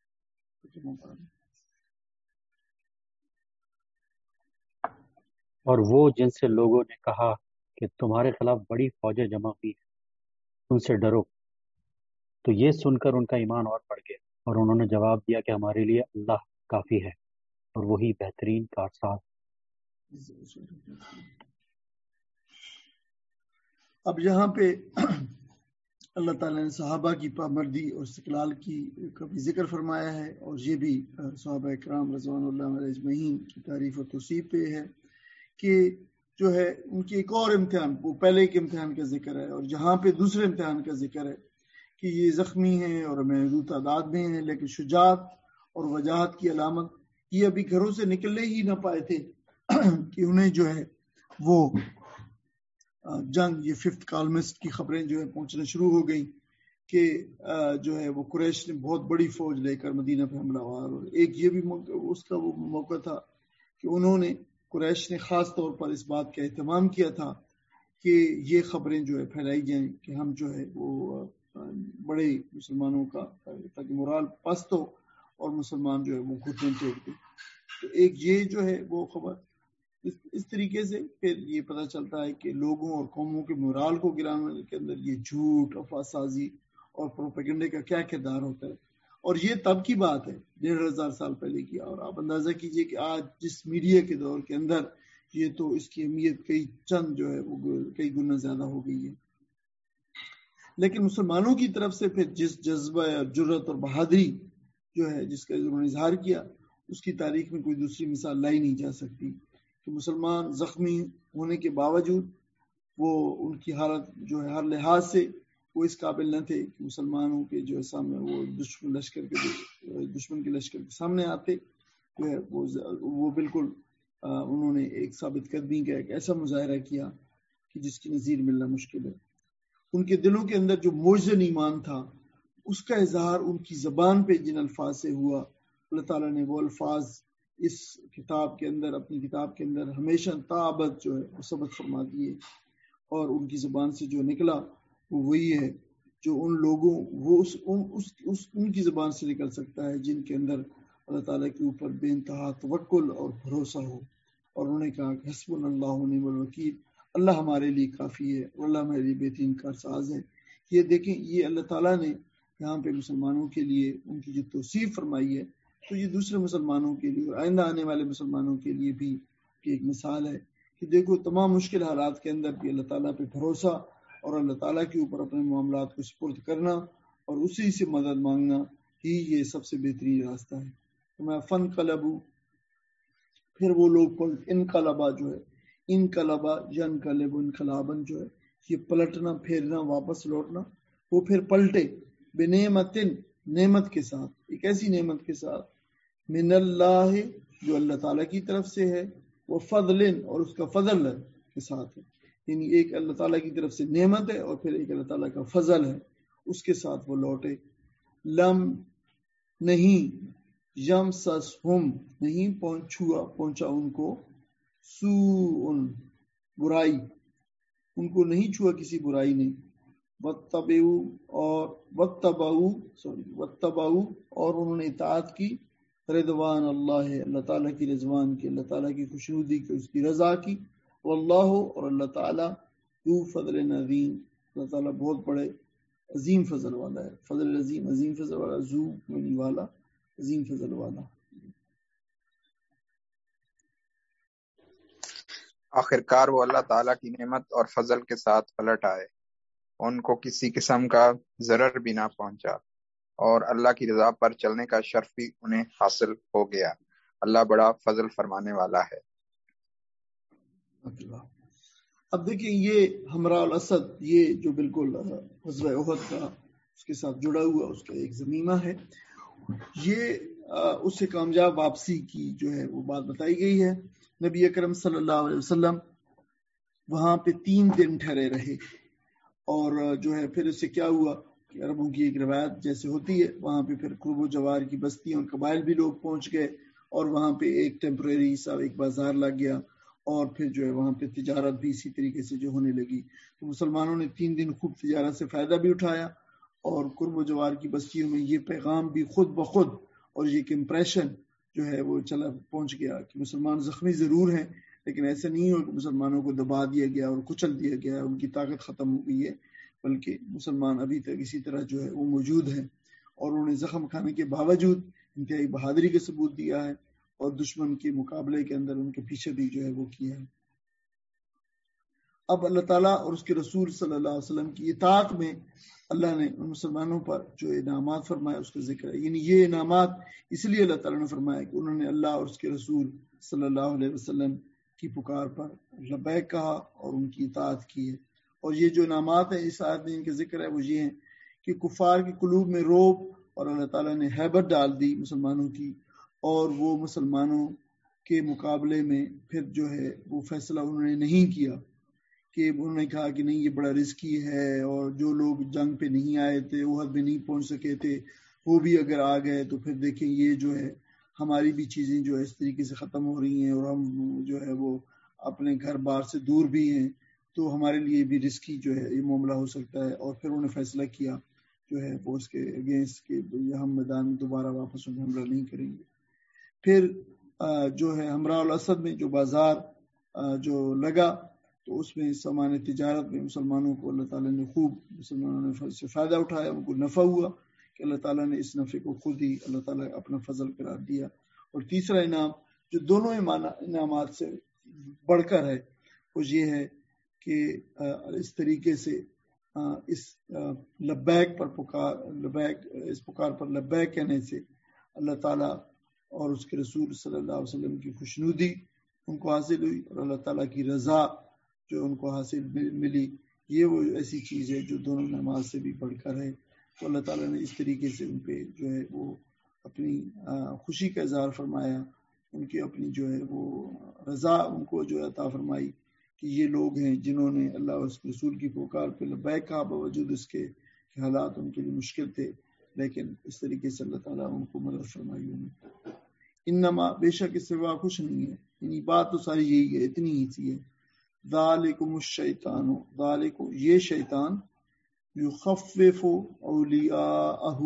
[SPEAKER 3] اور وہ جن سے لوگوں نے کہا کہ تمہارے خلاف بڑی فوجیں جمع ہوئی ہیں ان سے ڈرو، تو یہ سن کر ان کا ایمان اور بڑھ گیا، اور انہوں نے جواب دیا کہ ہمارے لیے اللہ کافی ہے اور وہی بہترین کارساز۔
[SPEAKER 1] اب یہاں پہ اللہ تعالیٰ نے صحابہ کی پابندی اور استقلال کی کا بھی ذکر فرمایا ہے، اور یہ بھی صحابہ اکرام رضوان اللہ علیہ اجمعین کی تعریف و توصیف پہ ہے کہ جو ہے ان کی ایک اور امتحان، وہ پہلے کے امتحان کا ذکر ہے اور جہاں پہ دوسرے امتحان کا ذکر ہے کہ یہ زخمی ہیں اور محدود تعداد میں ہیں، لیکن شجاعت اور وجاہت کی علامت یہ ابھی گھروں سے نکلنے ہی نہ پائے تھے کہ انہیں جو ہے وہ جنگ، یہ ففتھ کالمسٹ کی خبریں جو ہے پہنچنا شروع ہو گئیں کہ جو ہے وہ قریش نے بہت بڑی فوج لے کر مدینہ پہ حملہ ہوا، اور ایک یہ بھی اس کا وہ موقع تھا کہ انہوں نے قریش نے خاص طور پر اس بات کا اہتمام کیا تھا کہ یہ خبریں جو ہے پھیلائی جائیں کہ ہم جو ہے وہ بڑے مسلمانوں کا تاکہ مورال پست ہو اور مسلمان جو ہے وہ گھٹنے ٹیک دے۔ تو ایک یہ جو ہے وہ خبر اس, اس طریقے سے پھر یہ پتہ چلتا ہے کہ لوگوں اور قوموں کے مورال کو گرانے کے اندر یہ جھوٹ، افواہ سازی اور پروپیگنڈے کا کیا کردار ہوتا ہے، اور یہ تب کی بات ہے ڈیڑھ ہزار سال پہلے کی، اور آپ اندازہ کیجئے کہ آج جس میڈیا کے دور کے اندر یہ تو اس کی اہمیت کئی چند جو ہے وہ کئی گنا زیادہ ہو گئی ہے۔ لیکن مسلمانوں کی طرف سے پھر جس جذبہ یا جرت اور بہادری جو ہے جس کا انہوں نے اظہار کیا اس کی تاریخ میں کوئی دوسری مثال لائی نہیں جا سکتی کہ مسلمان زخمی ہونے کے باوجود وہ ان کی حالت جو ہے ہر لحاظ سے وہ اس قابل نہ تھے کہ مسلمانوں کے جو ہے سامنے وہ دشمن لشکر کے دشمن کے لشکر کے سامنے آتے، جو ہے وہ وہ بالکل انہوں نے ایک ثابت قدمی کا ایک ایسا مظاہرہ کیا کہ جس کی نظیر ملنا مشکل ہے۔ ان کے دلوں کے اندر جو موجزن ایمان تھا اس کا اظہار ان کی زبان پہ جن الفاظ سے ہوا، اللہ تعالیٰ نے وہ الفاظ اس کتاب کے اندر اپنی کتاب کے اندر ہمیشہ تابت جو ہے وہ ثبت فرما دیے، اور ان کی زبان سے جو نکلا وہ وہی ہے جو ان لوگوں وہ اس ان, اس, اس ان کی زبان سے نکل سکتا ہے جن کے اندر اللہ تعالیٰ کے اوپر بے انتہا توکل اور بھروسہ ہو، اور انہوں نے کہا کہ حسبنا اللہ ونعم الوکیل، اللہ ہمارے لیے کافی ہے اور اللہ ہمارے لیے بہترین کارساز ہے۔ یہ دیکھیں یہ اللہ تعالیٰ نے یہاں پہ مسلمانوں کے لیے ان کی جو توصیف فرمائی ہے تو یہ دوسرے مسلمانوں کے لیے اور آئندہ آنے والے مسلمانوں کے لیے بھی ایک مثال ہے کہ دیکھو تمام مشکل حالات کے اندر بھی اللہ تعالیٰ پہ بھروسہ اور اللہ تعالیٰ کے اوپر اپنے معاملات کو سپرد کرنا اور اسی سے مدد مانگنا ہی یہ سب سے بہترین راستہ ہے۔ تو میں فن قلبو پھر وہ لوگ پلٹ انقلبا جو ہے انقلبا ینقلب انقلابن جو ہے یہ پلٹنا پھیرنا واپس لوٹنا، وہ پھر پلٹے بنعمتن نعمت کے ساتھ، ایک ایسی نعمت کے ساتھ، من اللہ جو اللہ تعالیٰ کی طرف سے ہے، وہ فضل اور اس کا فضل کے ساتھ ہے، یعنی ایک اللہ تعالیٰ کی طرف سے نعمت ہے اور پھر ایک اللہ تعالیٰ کا فضل ہے، اس کے ساتھ وہ لوٹے۔ لم نہیں، یم سس ہم نہیں پہنچا پہنچا ان کو، سوء برائی، ان کو نہیں چھوا کسی برائی نے، واتبعوا اور واتبعوا سوری واتبعوا اور انہوں نے اطاعت کی، رضوان اللہ اللہ تعالیٰ کی رضوان کی، اللہ تعالیٰ کی خوشنودی کی، اس کی رضا کی، واللہ اور اللہ تعالیٰ ذو فضل عظیم اللہ تعالیٰ بہت بڑے عظیم فضل والا ہے، فضل عظیم عظیم فضل والا، ذو یعنی والا، عظیم فضل والا۔
[SPEAKER 2] آخرکار وہ اللہ تعالیٰ کی نعمت اور فضل کے ساتھ پلٹ آئے، ان کو کسی قسم کا ضرر بھی نہ پہنچا، اور اللہ کی رضا پر چلنے کا شرف بھی انہیں حاصل ہو گیا۔ اللہ بڑا فضل فرمانے والا ہے۔
[SPEAKER 1] اب دیکھیں یہ ہمراہ الاسد، یہ جو بالکل غزوہ احد کا اس کے ساتھ جڑا ہوا اس کا ایک ضمیمہ ہے، یہ اس سے کامیاب واپسی کی جو ہے وہ بات بتائی گئی ہے۔ نبی اکرم صلی اللہ علیہ وسلم وہاں پہ تین دن ٹھہرے رہے، اور جو ہے پھر اس سے کیا ہوا کہ عربوں کی ایک روایت جیسے ہوتی ہے، وہاں پہ پھر قرب و جوار کی بستیاں اور قبائل بھی لوگ پہنچ گئے، اور وہاں پہ ایک ٹیمپریری سا ایک بازار لگ گیا، اور پھر جو ہے وہاں پہ تجارت بھی اسی طریقے سے جو ہونے لگی۔ تو مسلمانوں نے تین دن خوب تجارت سے فائدہ بھی اٹھایا، اور قرب و جوار کی بستیوں میں یہ پیغام بھی خود بخود اور یہ ایک امپریشن جو ہے وہ چلا پہنچ گیا کہ مسلمان زخمی ضرور ہیں، لیکن ایسا نہیں ہو کہ مسلمانوں کو دبا دیا گیا اور کچل دیا گیا، ان کی طاقت ختم ہو گئی ہے، بلکہ مسلمان ابھی تک اسی طرح جو ہے وہ موجود ہیں، اور انہوں نے زخم کھانے کے باوجود انتہائی بہادری کا ثبوت دیا ہے، اور دشمن کے مقابلے کے اندر ان کے پیچھے بھی جو ہے وہ کیا ہے۔ اب اللہ تعالیٰ اور اس کے رسول صلی اللہ علیہ وسلم کی اطاعت میں اللہ نے ان مسلمانوں پر جو انعامات فرمایا اس کا ذکر ہے، یعنی یہ انعامات اس لیے اللہ تعالیٰ نے فرمایا کہ انہوں نے اللہ اور اس کے رسول صلی اللہ علیہ وسلم کی پکار پر لبیک کہا اور ان کی اطاعت کی ہے۔ اور یہ جو انعامات ہیں اس آیت میں ان کا ذکر ہے وہ یہ ہیں کہ کفار کے قلوب میں رعب اور اللہ تعالیٰ نے ہیبت ڈال دی مسلمانوں کی، اور وہ مسلمانوں کے مقابلے میں پھر جو ہے وہ فیصلہ انہوں نے نہیں کیا، کہ انہوں نے کہا کہ نہیں یہ بڑا رسکی ہے، اور جو لوگ جنگ پہ نہیں آئے تھے، احد میں نہیں پہنچ سکے تھے، وہ بھی اگر آ گئے تو پھر دیکھیں یہ جو ہے ہماری بھی چیزیں جو ہے اس طریقے سے ختم ہو رہی ہیں، اور ہم جو ہے وہ اپنے گھر بار سے دور بھی ہیں، تو ہمارے لیے بھی رسکی جو ہے یہ معاملہ ہو سکتا ہے۔ اور پھر انہوں نے فیصلہ کیا جو ہے وہ اس کے اگینسٹ کے ہم میدان دوبارہ واپس حملہ نہیں کریں گے۔ پھر جو ہے ہمراہ الاسد میں جو بازار جو لگا تو اس میں سامان تجارت میں مسلمانوں کو اللہ تعالیٰ نے خوب مسلمانوں نے اس سے فائدہ اٹھایا، ان کو نفع ہوا کہ اللہ تعالیٰ نے اس نفع کو خود ہی اللہ تعالیٰ اپنا فضل قرار دیا۔ اور تیسرا انعام جو دونوں انعامات سے بڑھ کر ہے وہ یہ ہے کہ اس طریقے سے اس لبیک پر پکار لبیک اس پکار پر لبیک کہنے سے اللہ تعالیٰ اور اس کے رسول صلی اللہ علیہ وسلم کی خوشنودی ان کو حاصل ہوئی، اور اللہ تعالیٰ کی رضا جو ان کو حاصل ملی، یہ وہ ایسی چیز ہے جو دونوں نماز سے بھی بڑھ کر ہے۔ تو اللہ تعالیٰ نے اس طریقے سے ان پہ جو ہے وہ اپنی خوشی کا اظہار فرمایا، ان کی اپنی جو ہے وہ رضا ان کو جو عطا فرمائی کہ یہ لوگ ہیں جنہوں نے اللہ اور اس کے رسول کی پکار پہ لبیک کہا، باوجود اس کے کہ حالات ان کے لیے مشکل تھے، لیکن اس طریقے سے اللہ تعالیٰ ان کو مدد فرمائی انہیں۔ انما بے شک اس سوا کچھ نہیں ہے، یعنی بات تو ساری یہی ہے، اتنی ہی سی ہے۔ ذالکم الشیطان، ذالکم یہ شیطان، یخفف اولیاءہ،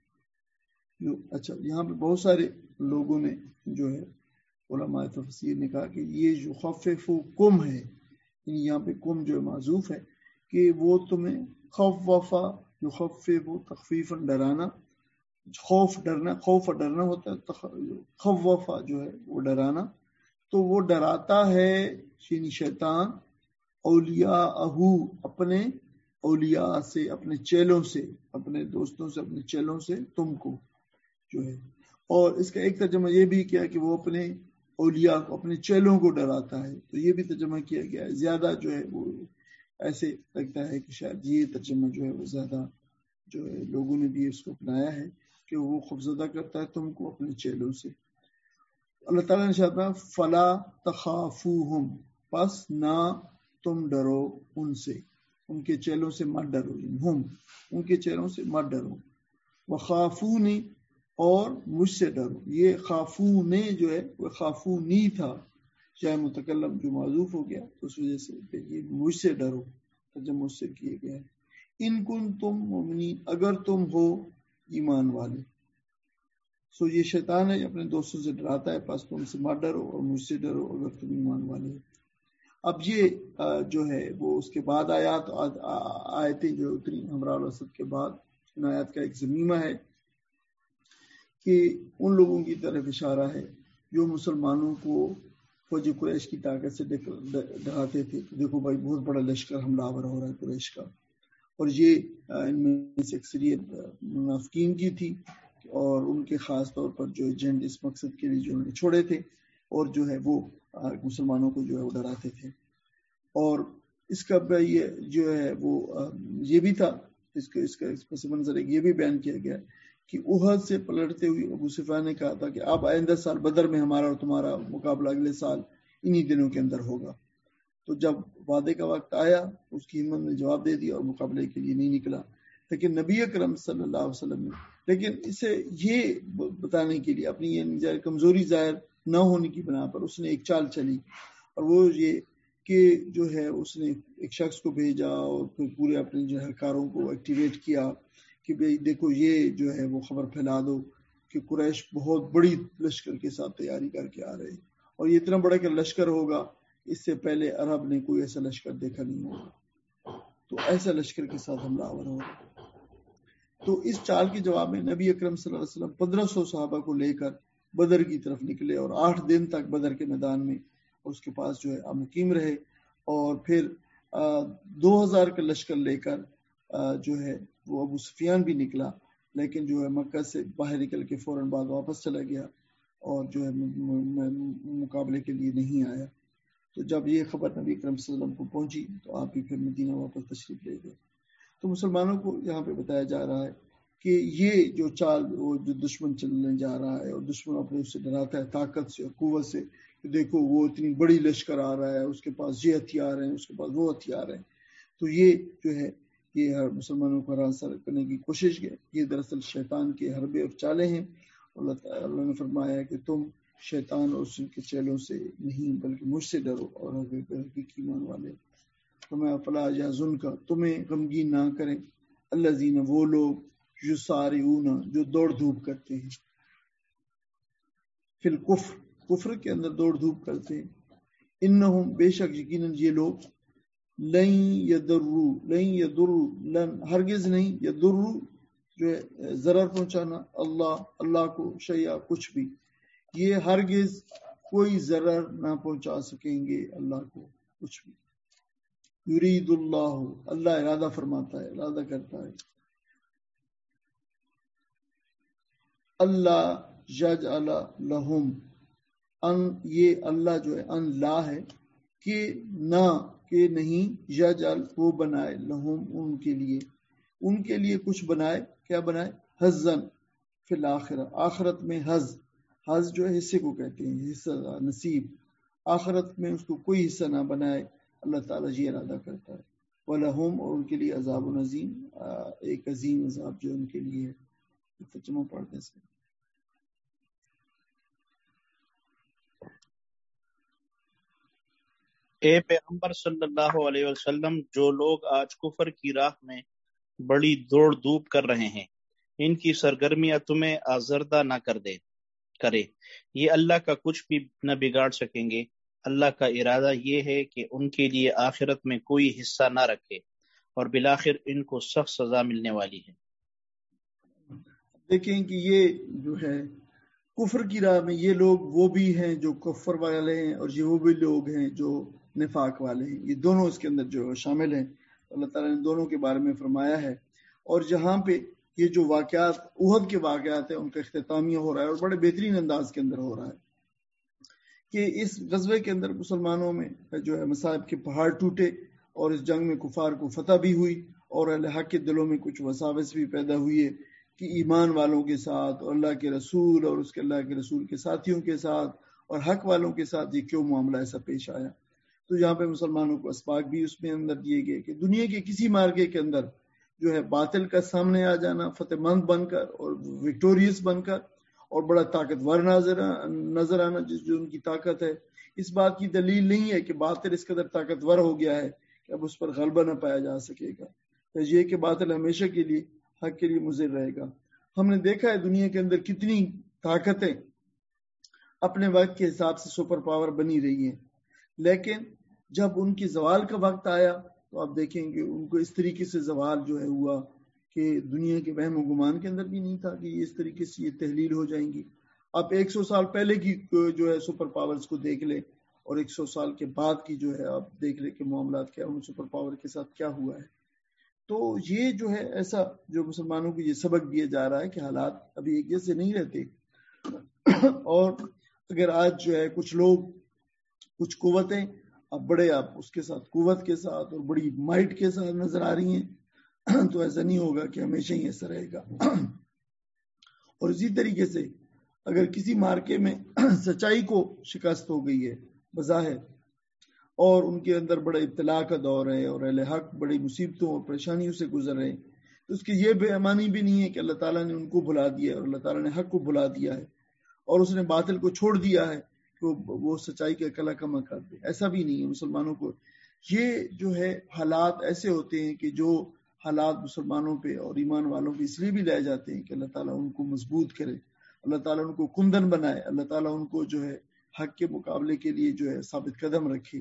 [SPEAKER 1] اچھا یہاں پہ بہت سارے لوگوں نے جو ہے علماء تفسیر نے کہا کہ یہ یخفف کم ہے، یعنی یہاں پہ کم جو معذوف ہے کہ وہ تمہیں خوفا یخفف تخفیفا ڈرانا، خوف ڈرنا، خوف ڈرنا ہوتا ہے، خوفا جو ہے وہ ڈرانا، تو وہ ڈراتا ہے یعنی شیطان اولیاء اہو اپنے اولیاء سے، اپنے چیلوں سے، اپنے دوستوں سے، اپنے چیلوں سے تم کو جو ہے۔ اور اس کا ایک ترجمہ یہ بھی کیا کہ وہ اپنے اولیاء کو، اپنے چیلوں کو ڈراتا ہے. تو یہ بھی ترجمہ کیا گیا ہے. زیادہ جو ہے وہ ایسے لگتا ہے کہ شاید یہ ترجمہ جو ہے وہ زیادہ جو ہے لوگوں نے بھی اس کو اپنایا ہے کہ وہ خوفزدہ کرتا ہے تم کو اپنے چیلوں سے. اللہ تعالیٰ نے شاید فلا تخافوہم، پس نہ تم ڈرو ان سے، ان کے چیلوں سے مت ڈرو، ہم ان کے چیلوں سے مت ڈرو. وخافونی، اور مجھ سے ڈرو. یہ خافونے جو ہے وہ خافونی تھا، چاہے متکلم جو معذوف ہو گیا اس وجہ سے یہ مجھ سے ڈرو ترجمہ مجھ سے کیے گیا ہے. ان کن تم مومنین، اگر تم ہو ایمان والے. سو یہ شیطان ہے اپنے دوستوں سے ڈراتا ہے، پس تم سے مت ڈرو اور مجھ سے ڈرو اگر تم ایمان والے ہو. اب یہ جو ہے وہ اس کے بعد آیات آیتیں جو اتری ہمراہ الاسد کے بعد، ان آیات کا ایک ضمیمہ ہے کہ ان لوگوں کی طرف اشارہ ہے جو مسلمانوں کو فوج قریش کی طاقت سے ڈراتے تھے. دیکھو بھائی بہت بڑا لشکر حملہ آور ہو رہا ہے قریش کا، اور یہ ان میں سے اکثریت منافقین کی تھی، اور ان کے خاص طور پر جو ایجنٹ اس مقصد کے لیے جو انہوں نے چھوڑے تھے، اور جو ہے وہ مسلمانوں کو جو ہے وہ ڈراتے تھے. اور اس کا یہ جو ہے وہ یہ بھی تھا، اس کا اس کا اس پس منظر یہ بھی بیان کیا گیا کہ احد سے پلٹتے ہوئے ابو سفیان نے کہا تھا کہ اب آئندہ سال بدر میں ہمارا اور تمہارا مقابلہ اگلے سال انہی دنوں کے اندر ہوگا. تو جب وعدے کا وقت آیا اس کی ہمت نے جواب دے دیا اور مقابلے کے لیے نہیں نکلا. لیکن نبی اکرم صلی اللہ علیہ وسلم نے لیکن اسے یہ بتانے کے لیے اپنی یہ کمزوری ظاہر نہ ہونے کی بنا پر اس نے ایک چال چلی، اور وہ یہ کہ جو ہے اس نے ایک شخص کو بھیجا اور پھر پورے اپنے جو ہے کاروں کو ایکٹیویٹ کیا کہ بھئی دیکھو یہ جو ہے وہ خبر پھیلا دو کہ قریش بہت بڑی لشکر کے ساتھ تیاری کر کے آ رہے ہیں، اور یہ اتنا بڑا کہ لشکر ہوگا اس سے پہلے عرب نے کوئی ایسا لشکر دیکھا نہیں ہوگا. تو ایسا لشکر کے ساتھ حملہ آور ہو رہا. تو اس چال کے جواب میں نبی اکرم صلی اللہ علیہ وسلم پندرہ سو صحابہ کو لے کر بدر کی طرف نکلے، اور آٹھ دن تک بدر کے میدان میں اس کے پاس جو ہے مقیم رہے. اور پھر دو ہزار کا لشکر لے کر جو ہے وہ ابو سفیان بھی نکلا، لیکن جو ہے مکہ سے باہر نکل کے فوراً بعد واپس چلا گیا اور جو ہے مقابلے کے لیے نہیں آیا. تو جب یہ خبر نبی اکرم صلی اللہ علیہ وسلم کو پہنچی تو آپ بھی پھر مدینہ واپس تشریف لے گئے. تو مسلمانوں کو یہاں پہ بتایا جا رہا ہے کہ یہ جو چال وہ جو دشمن چلنے جا رہا ہے اور دشمن اپنے اس سے ڈراتا ہے طاقت سے اور قوت سے کہ دیکھو وہ اتنی بڑی لشکر آ رہا ہے، اس کے پاس یہ ہتھیار ہیں، اس کے پاس وہ ہتھیار ہیں. تو یہ جو ہے یہ ہر مسلمانوں کو ہراساں کرنے کی کوشش ہے. یہ دراصل شیطان کے حربے اور چالیں ہیں. اللہ تعالیٰ نے فرمایا کہ تم شیطان اور اس کے چیلوں سے نہیں بلکہ مجھ سے ڈرو اور حقیقی ایمان والے. فرمایا فلا یحزن کا، تمہیں غمگین نہ کریں الذین، وہ لوگ یسارعون جو دوڑ دھوپ کرتے ہیں، فی الکفر، کفر کے اندر دوڑ دھوپ کرتے ہیں. انہم، بے شک یقیناً یہ لوگ لن یضروا، لن یضروا، لن ہرگز نہیں، یضروا جو ہے ضرر پہنچانا، اللہ اللہ کو، شیئا کچھ بھی، یہ ہرگز کوئی ضرر نہ پہنچا سکیں گے اللہ کو کچھ بھی. یرید اللہ، اللہ ارادہ فرماتا ہے، ارادہ کرتا ہے، اللہ یجعل لہم، ان یہ اللہ جو ہے ان لا ہے کہ نہ کہ نہیں، یجعل وہ بنائے لہم ان کے لیے، ان کے لیے کچھ بنائے، کیا بنائے، حظاً فی الاخرہ، آخرت میں. حظ حظ جو ہے حصے کو کہتے ہیں، حصہ نصیب. آخرت میں اس کو کوئی حصہ نہ بنائے، اللہ تعالیٰ یہ ارادہ کرتا ہے. وَلَهُمْ، اور ان کے لیے عذاب عظیم، ایک عظیم عذاب جو ان کے لیے ہے. ترجمہ پڑھتے ہیں.
[SPEAKER 4] اے پیغمبر صلی اللہ علیہ وسلم، جو لوگ آج کفر کی راہ میں بڑی دوڑ دھوپ کر رہے ہیں، ان کی سرگرمیاں تمہیں آزردہ نہ کر دے کرے، یہ اللہ کا کچھ بھی نہ بگاڑ سکیں گے. اللہ کا ارادہ یہ ہے کہ ان کے لیے آخرت میں کوئی حصہ نہ رکھے، اور بالآخر ان کو سخت سزا ملنے والی ہے.
[SPEAKER 1] دیکھیں کہ یہ جو ہے کفر کی راہ میں یہ لوگ وہ بھی ہیں جو کفر والے ہیں، اور یہ وہ بھی لوگ ہیں جو نفاق والے ہیں. یہ دونوں اس کے اندر جو شامل ہیں. اللہ تعالیٰ نے دونوں کے بارے میں فرمایا ہے. اور جہاں پہ یہ جو واقعات احد کے واقعات ہیں ان کا اختتامیہ ہو رہا ہے اور بڑے بہترین انداز کے اندر ہو رہا ہے کہ اس غزوے کے اندر مسلمانوں میں جو ہے مصائب کے پہاڑ ٹوٹے اور اس جنگ میں کفار کو فتح بھی ہوئی اور اہل حق کے دلوں میں کچھ وساوس بھی پیدا ہوئی ہے کہ ایمان والوں کے ساتھ اور اللہ کے رسول اور اس کے اللہ کے رسول کے ساتھیوں کے ساتھ اور حق والوں کے ساتھ یہ کیوں معاملہ ایسا پیش آیا. تو یہاں پہ مسلمانوں کو اسباق بھی اس میں اندر دیے گئے کہ دنیا کے کسی مارکے کے اندر جو ہے باطل کا سامنے آ جانا فتح مند بن کر اور وکٹوریس بن کر اور بڑا طاقتور نظر نظر آنا جس جو ان کی طاقت ہے، اس بات کی دلیل نہیں ہے کہ باطل اس قدر طاقتور ہو گیا ہے کہ اب اس پر غلبہ نہ پایا جا سکے گا. تو یہ کہ باطل ہمیشہ کے لیے حق کے لیے مضر رہے گا. ہم نے دیکھا ہے دنیا کے اندر کتنی طاقتیں اپنے وقت کے حساب سے سپر پاور بنی رہی ہیں، لیکن جب ان کی زوال کا وقت آیا تو آپ دیکھیں گے ان کو اس طریقے سے زوال جو ہے ہوا کہ دنیا کے وہم و گمان کے اندر بھی نہیں تھا کہ یہ اس طریقے سے یہ تحلیل ہو جائیں گی. آپ ایک سو سال پہلے کی جو ہے سپر پاورز کو دیکھ لیں اور ایک سو سال کے بعد کی جو ہے آپ دیکھ لیں کہ معاملات کیا ان سپر پاور کے ساتھ کیا ہوا ہے. تو یہ جو ہے ایسا جو مسلمانوں کو یہ سبق دیا جا رہا ہے کہ حالات ابھی ایک جیسے نہیں رہتے. اور اگر آج جو ہے کچھ لوگ کچھ قوتیں اب بڑے آپ اس کے ساتھ قوت کے ساتھ اور بڑی مائٹ کے ساتھ نظر آ رہی ہیں تو ایسا نہیں ہوگا کہ ہمیشہ ہی ایسا رہے گا. اور اسی طریقے سے اگر کسی مارکے میں سچائی کو شکست ہو گئی ہے بظاہر اور ان کے اندر بڑا ابتلا کا دور ہے اور اہل حق بڑی مصیبتوں اور پریشانیوں سے گزر رہے ہیں تو اس کی یہ بے ایمانی بھی نہیں ہے کہ اللہ تعالیٰ نے ان کو بھلا دیا ہے اور اللہ تعالیٰ نے حق کو بھلا دیا ہے اور اس نے باطل کو چھوڑ دیا ہے کہ وہ سچائی کا کلا کما کر دے. ایسا بھی نہیں ہے. مسلمانوں کو یہ جو ہے حالات ایسے ہوتے ہیں کہ جو حالات مسلمانوں پہ اور ایمان والوں پہ اس لیے بھی لائے جاتے ہیں کہ اللہ تعالیٰ ان کو مضبوط کرے، اللہ تعالیٰ ان کو کندن بنائے، اللہ تعالیٰ ان کو جو ہے حق کے مقابلے کے لیے جو ہے ثابت قدم رکھے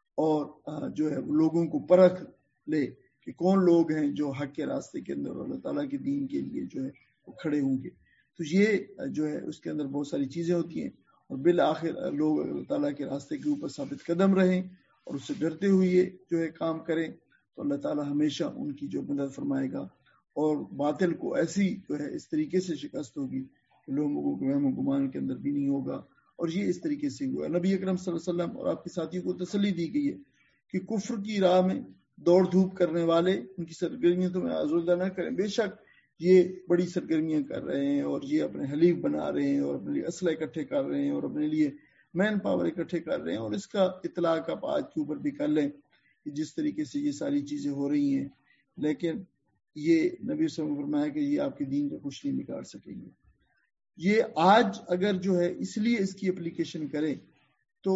[SPEAKER 1] اور جو ہے لوگوں کو پرکھ لے کہ کون لوگ ہیں جو حق کے راستے کے اندر اور اللہ تعالیٰ کے دین کے لیے جو ہے وہ کھڑے ہوں گے. تو یہ جو ہے اس کے اندر بہت ساری چیزیں ہوتی ہیں اور بالآخر لوگ اللہ تعالیٰ کے راستے کے اوپر ثابت قدم رہیں اور اس سے ڈرتے ہوئے جو ہے کام کریں تو اللہ تعالیٰ ہمیشہ ان کی جو مدد فرمائے گا اور باطل کو ایسی جو ہے اس طریقے سے شکست ہوگی کہ لوگوں کو وہم و گمان کے اندر بھی نہیں ہوگا. اور یہ اس طریقے سے ہوا. نبی اکرم صلی اللہ علیہ وسلم اور آپ کے ساتھیوں کو تسلی دی گئی ہے کہ کفر کی راہ میں دوڑ دھوپ کرنے والے ان کی سرگرمیوں تو میں آزردہ نہ کریں. بے شک یہ بڑی سرگرمیاں کر رہے ہیں اور یہ اپنے حلیف بنا رہے ہیں اور اپنے لیے اسلحے اکٹھے کر رہے ہیں اور اپنے لیے مین پاور اکٹھے کر رہے ہیں اور اس کا اطلاق آپ آج کے اوپر بھی کر لیں کہ جس طریقے سے یہ ساری چیزیں ہو رہی ہیں. لیکن یہ نبی صلی اللہ علیہ وسلم نے فرمایا کہ یہ آپ کے دین کا کچھ نہیں بگاڑ سکیں گے. یہ آج اگر جو ہے اس لیے اس کی اپلیکیشن کریں تو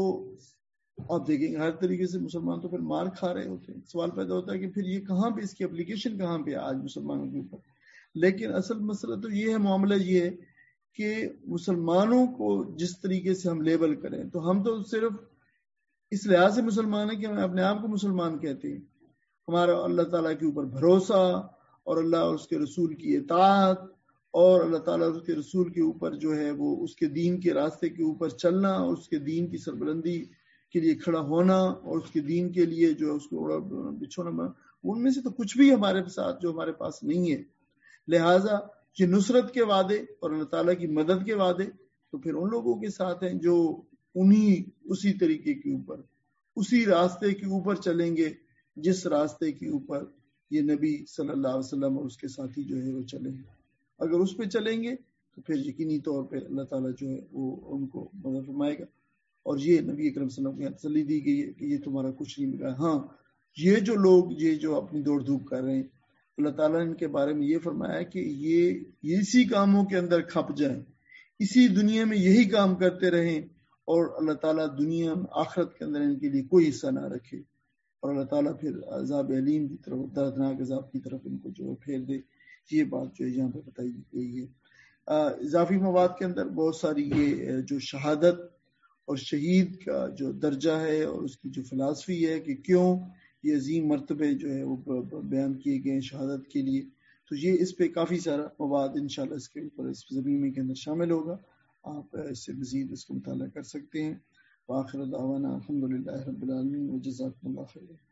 [SPEAKER 1] آپ دیکھیں گے ہر طریقے سے مسلمان تو پھر مار کھا رہے ہوتے ہیں. سوال پیدا ہوتا ہے کہ پھر یہ کہاں پہ اس کی اپلیکیشن کہاں پہ آج مسلمانوں کے اوپر. لیکن اصل مسئلہ تو یہ ہے، معاملہ یہ ہے کہ مسلمانوں کو جس طریقے سے ہم لیبل کریں تو ہم تو صرف اس لحاظ سے مسلمان ہیں کہ ہم اپنے آپ کو مسلمان کہتے ہیں. ہمارا اللہ تعالیٰ کے اوپر بھروسہ اور اللہ اور اس کے رسول کی اطاعت اور اللہ تعالیٰ اور اس کے رسول کے اوپر جو ہے وہ اس کے دین کے راستے کے اوپر چلنا اور اس کے دین کی سربلندی کے لیے کھڑا ہونا اور اس کے دین کے لیے جو ہے اس کو بچھونا، ان میں سے تو کچھ بھی ہمارے ساتھ جو ہمارے پاس نہیں ہے. لہٰذا یہ نصرت کے وعدے اور اللہ تعالیٰ کی مدد کے وعدے تو پھر ان لوگوں کے ساتھ ہیں جو انہی اسی طریقے کے اوپر اسی راستے کے اوپر چلیں گے جس راستے کے اوپر یہ نبی صلی اللہ علیہ وسلم اور اس کے ساتھی جو ہے وہ چلیں گے. اگر اس پہ چلیں گے تو پھر یقینی طور پہ اللہ تعالیٰ جو ہے وہ ان کو مدد فرمائے گا. اور یہ نبی اکرم صلی اللہ علیہ وسلم کو تسلی دی گئی ہے کہ یہ تمہارا کچھ نہیں ملا. ہاں یہ جو لوگ یہ جو اپنی دوڑ دھوپ کر رہے ہیں اللہ تعالیٰ نے ان کے بارے میں یہ فرمایا کہ یہ اسی کاموں کے اندر کھپ جائیں، اسی دنیا میں یہی کام کرتے رہیں اور اللہ تعالیٰ دنیا میں آخرت کے اندر ان کے لیے کوئی حصہ نہ رکھے اور اللہ تعالیٰ پھر عذاب علیم کی طرف، دردناک عذاب کی طرف ان کو جو پھیر دے. یہ بات جو ہے یہاں پہ بتائی گئی ہے. اضافی مواد کے اندر بہت ساری یہ جو شہادت اور شہید کا جو درجہ ہے اور اس کی جو فلسفی ہے کہ کیوں یہ عظیم مرتبے جو ہے وہ بیان کیے گئے شہادت کے لیے، تو یہ اس پہ کافی سارا مواد انشاءاللہ اس کے اوپر اس زمین کے اندر شامل ہوگا. آپ اس سے مزید اس کو مطالعہ کر سکتے ہیں. وآخر دعوانا الحمدللہ رب العالمین وجزاکم اللہ خیر.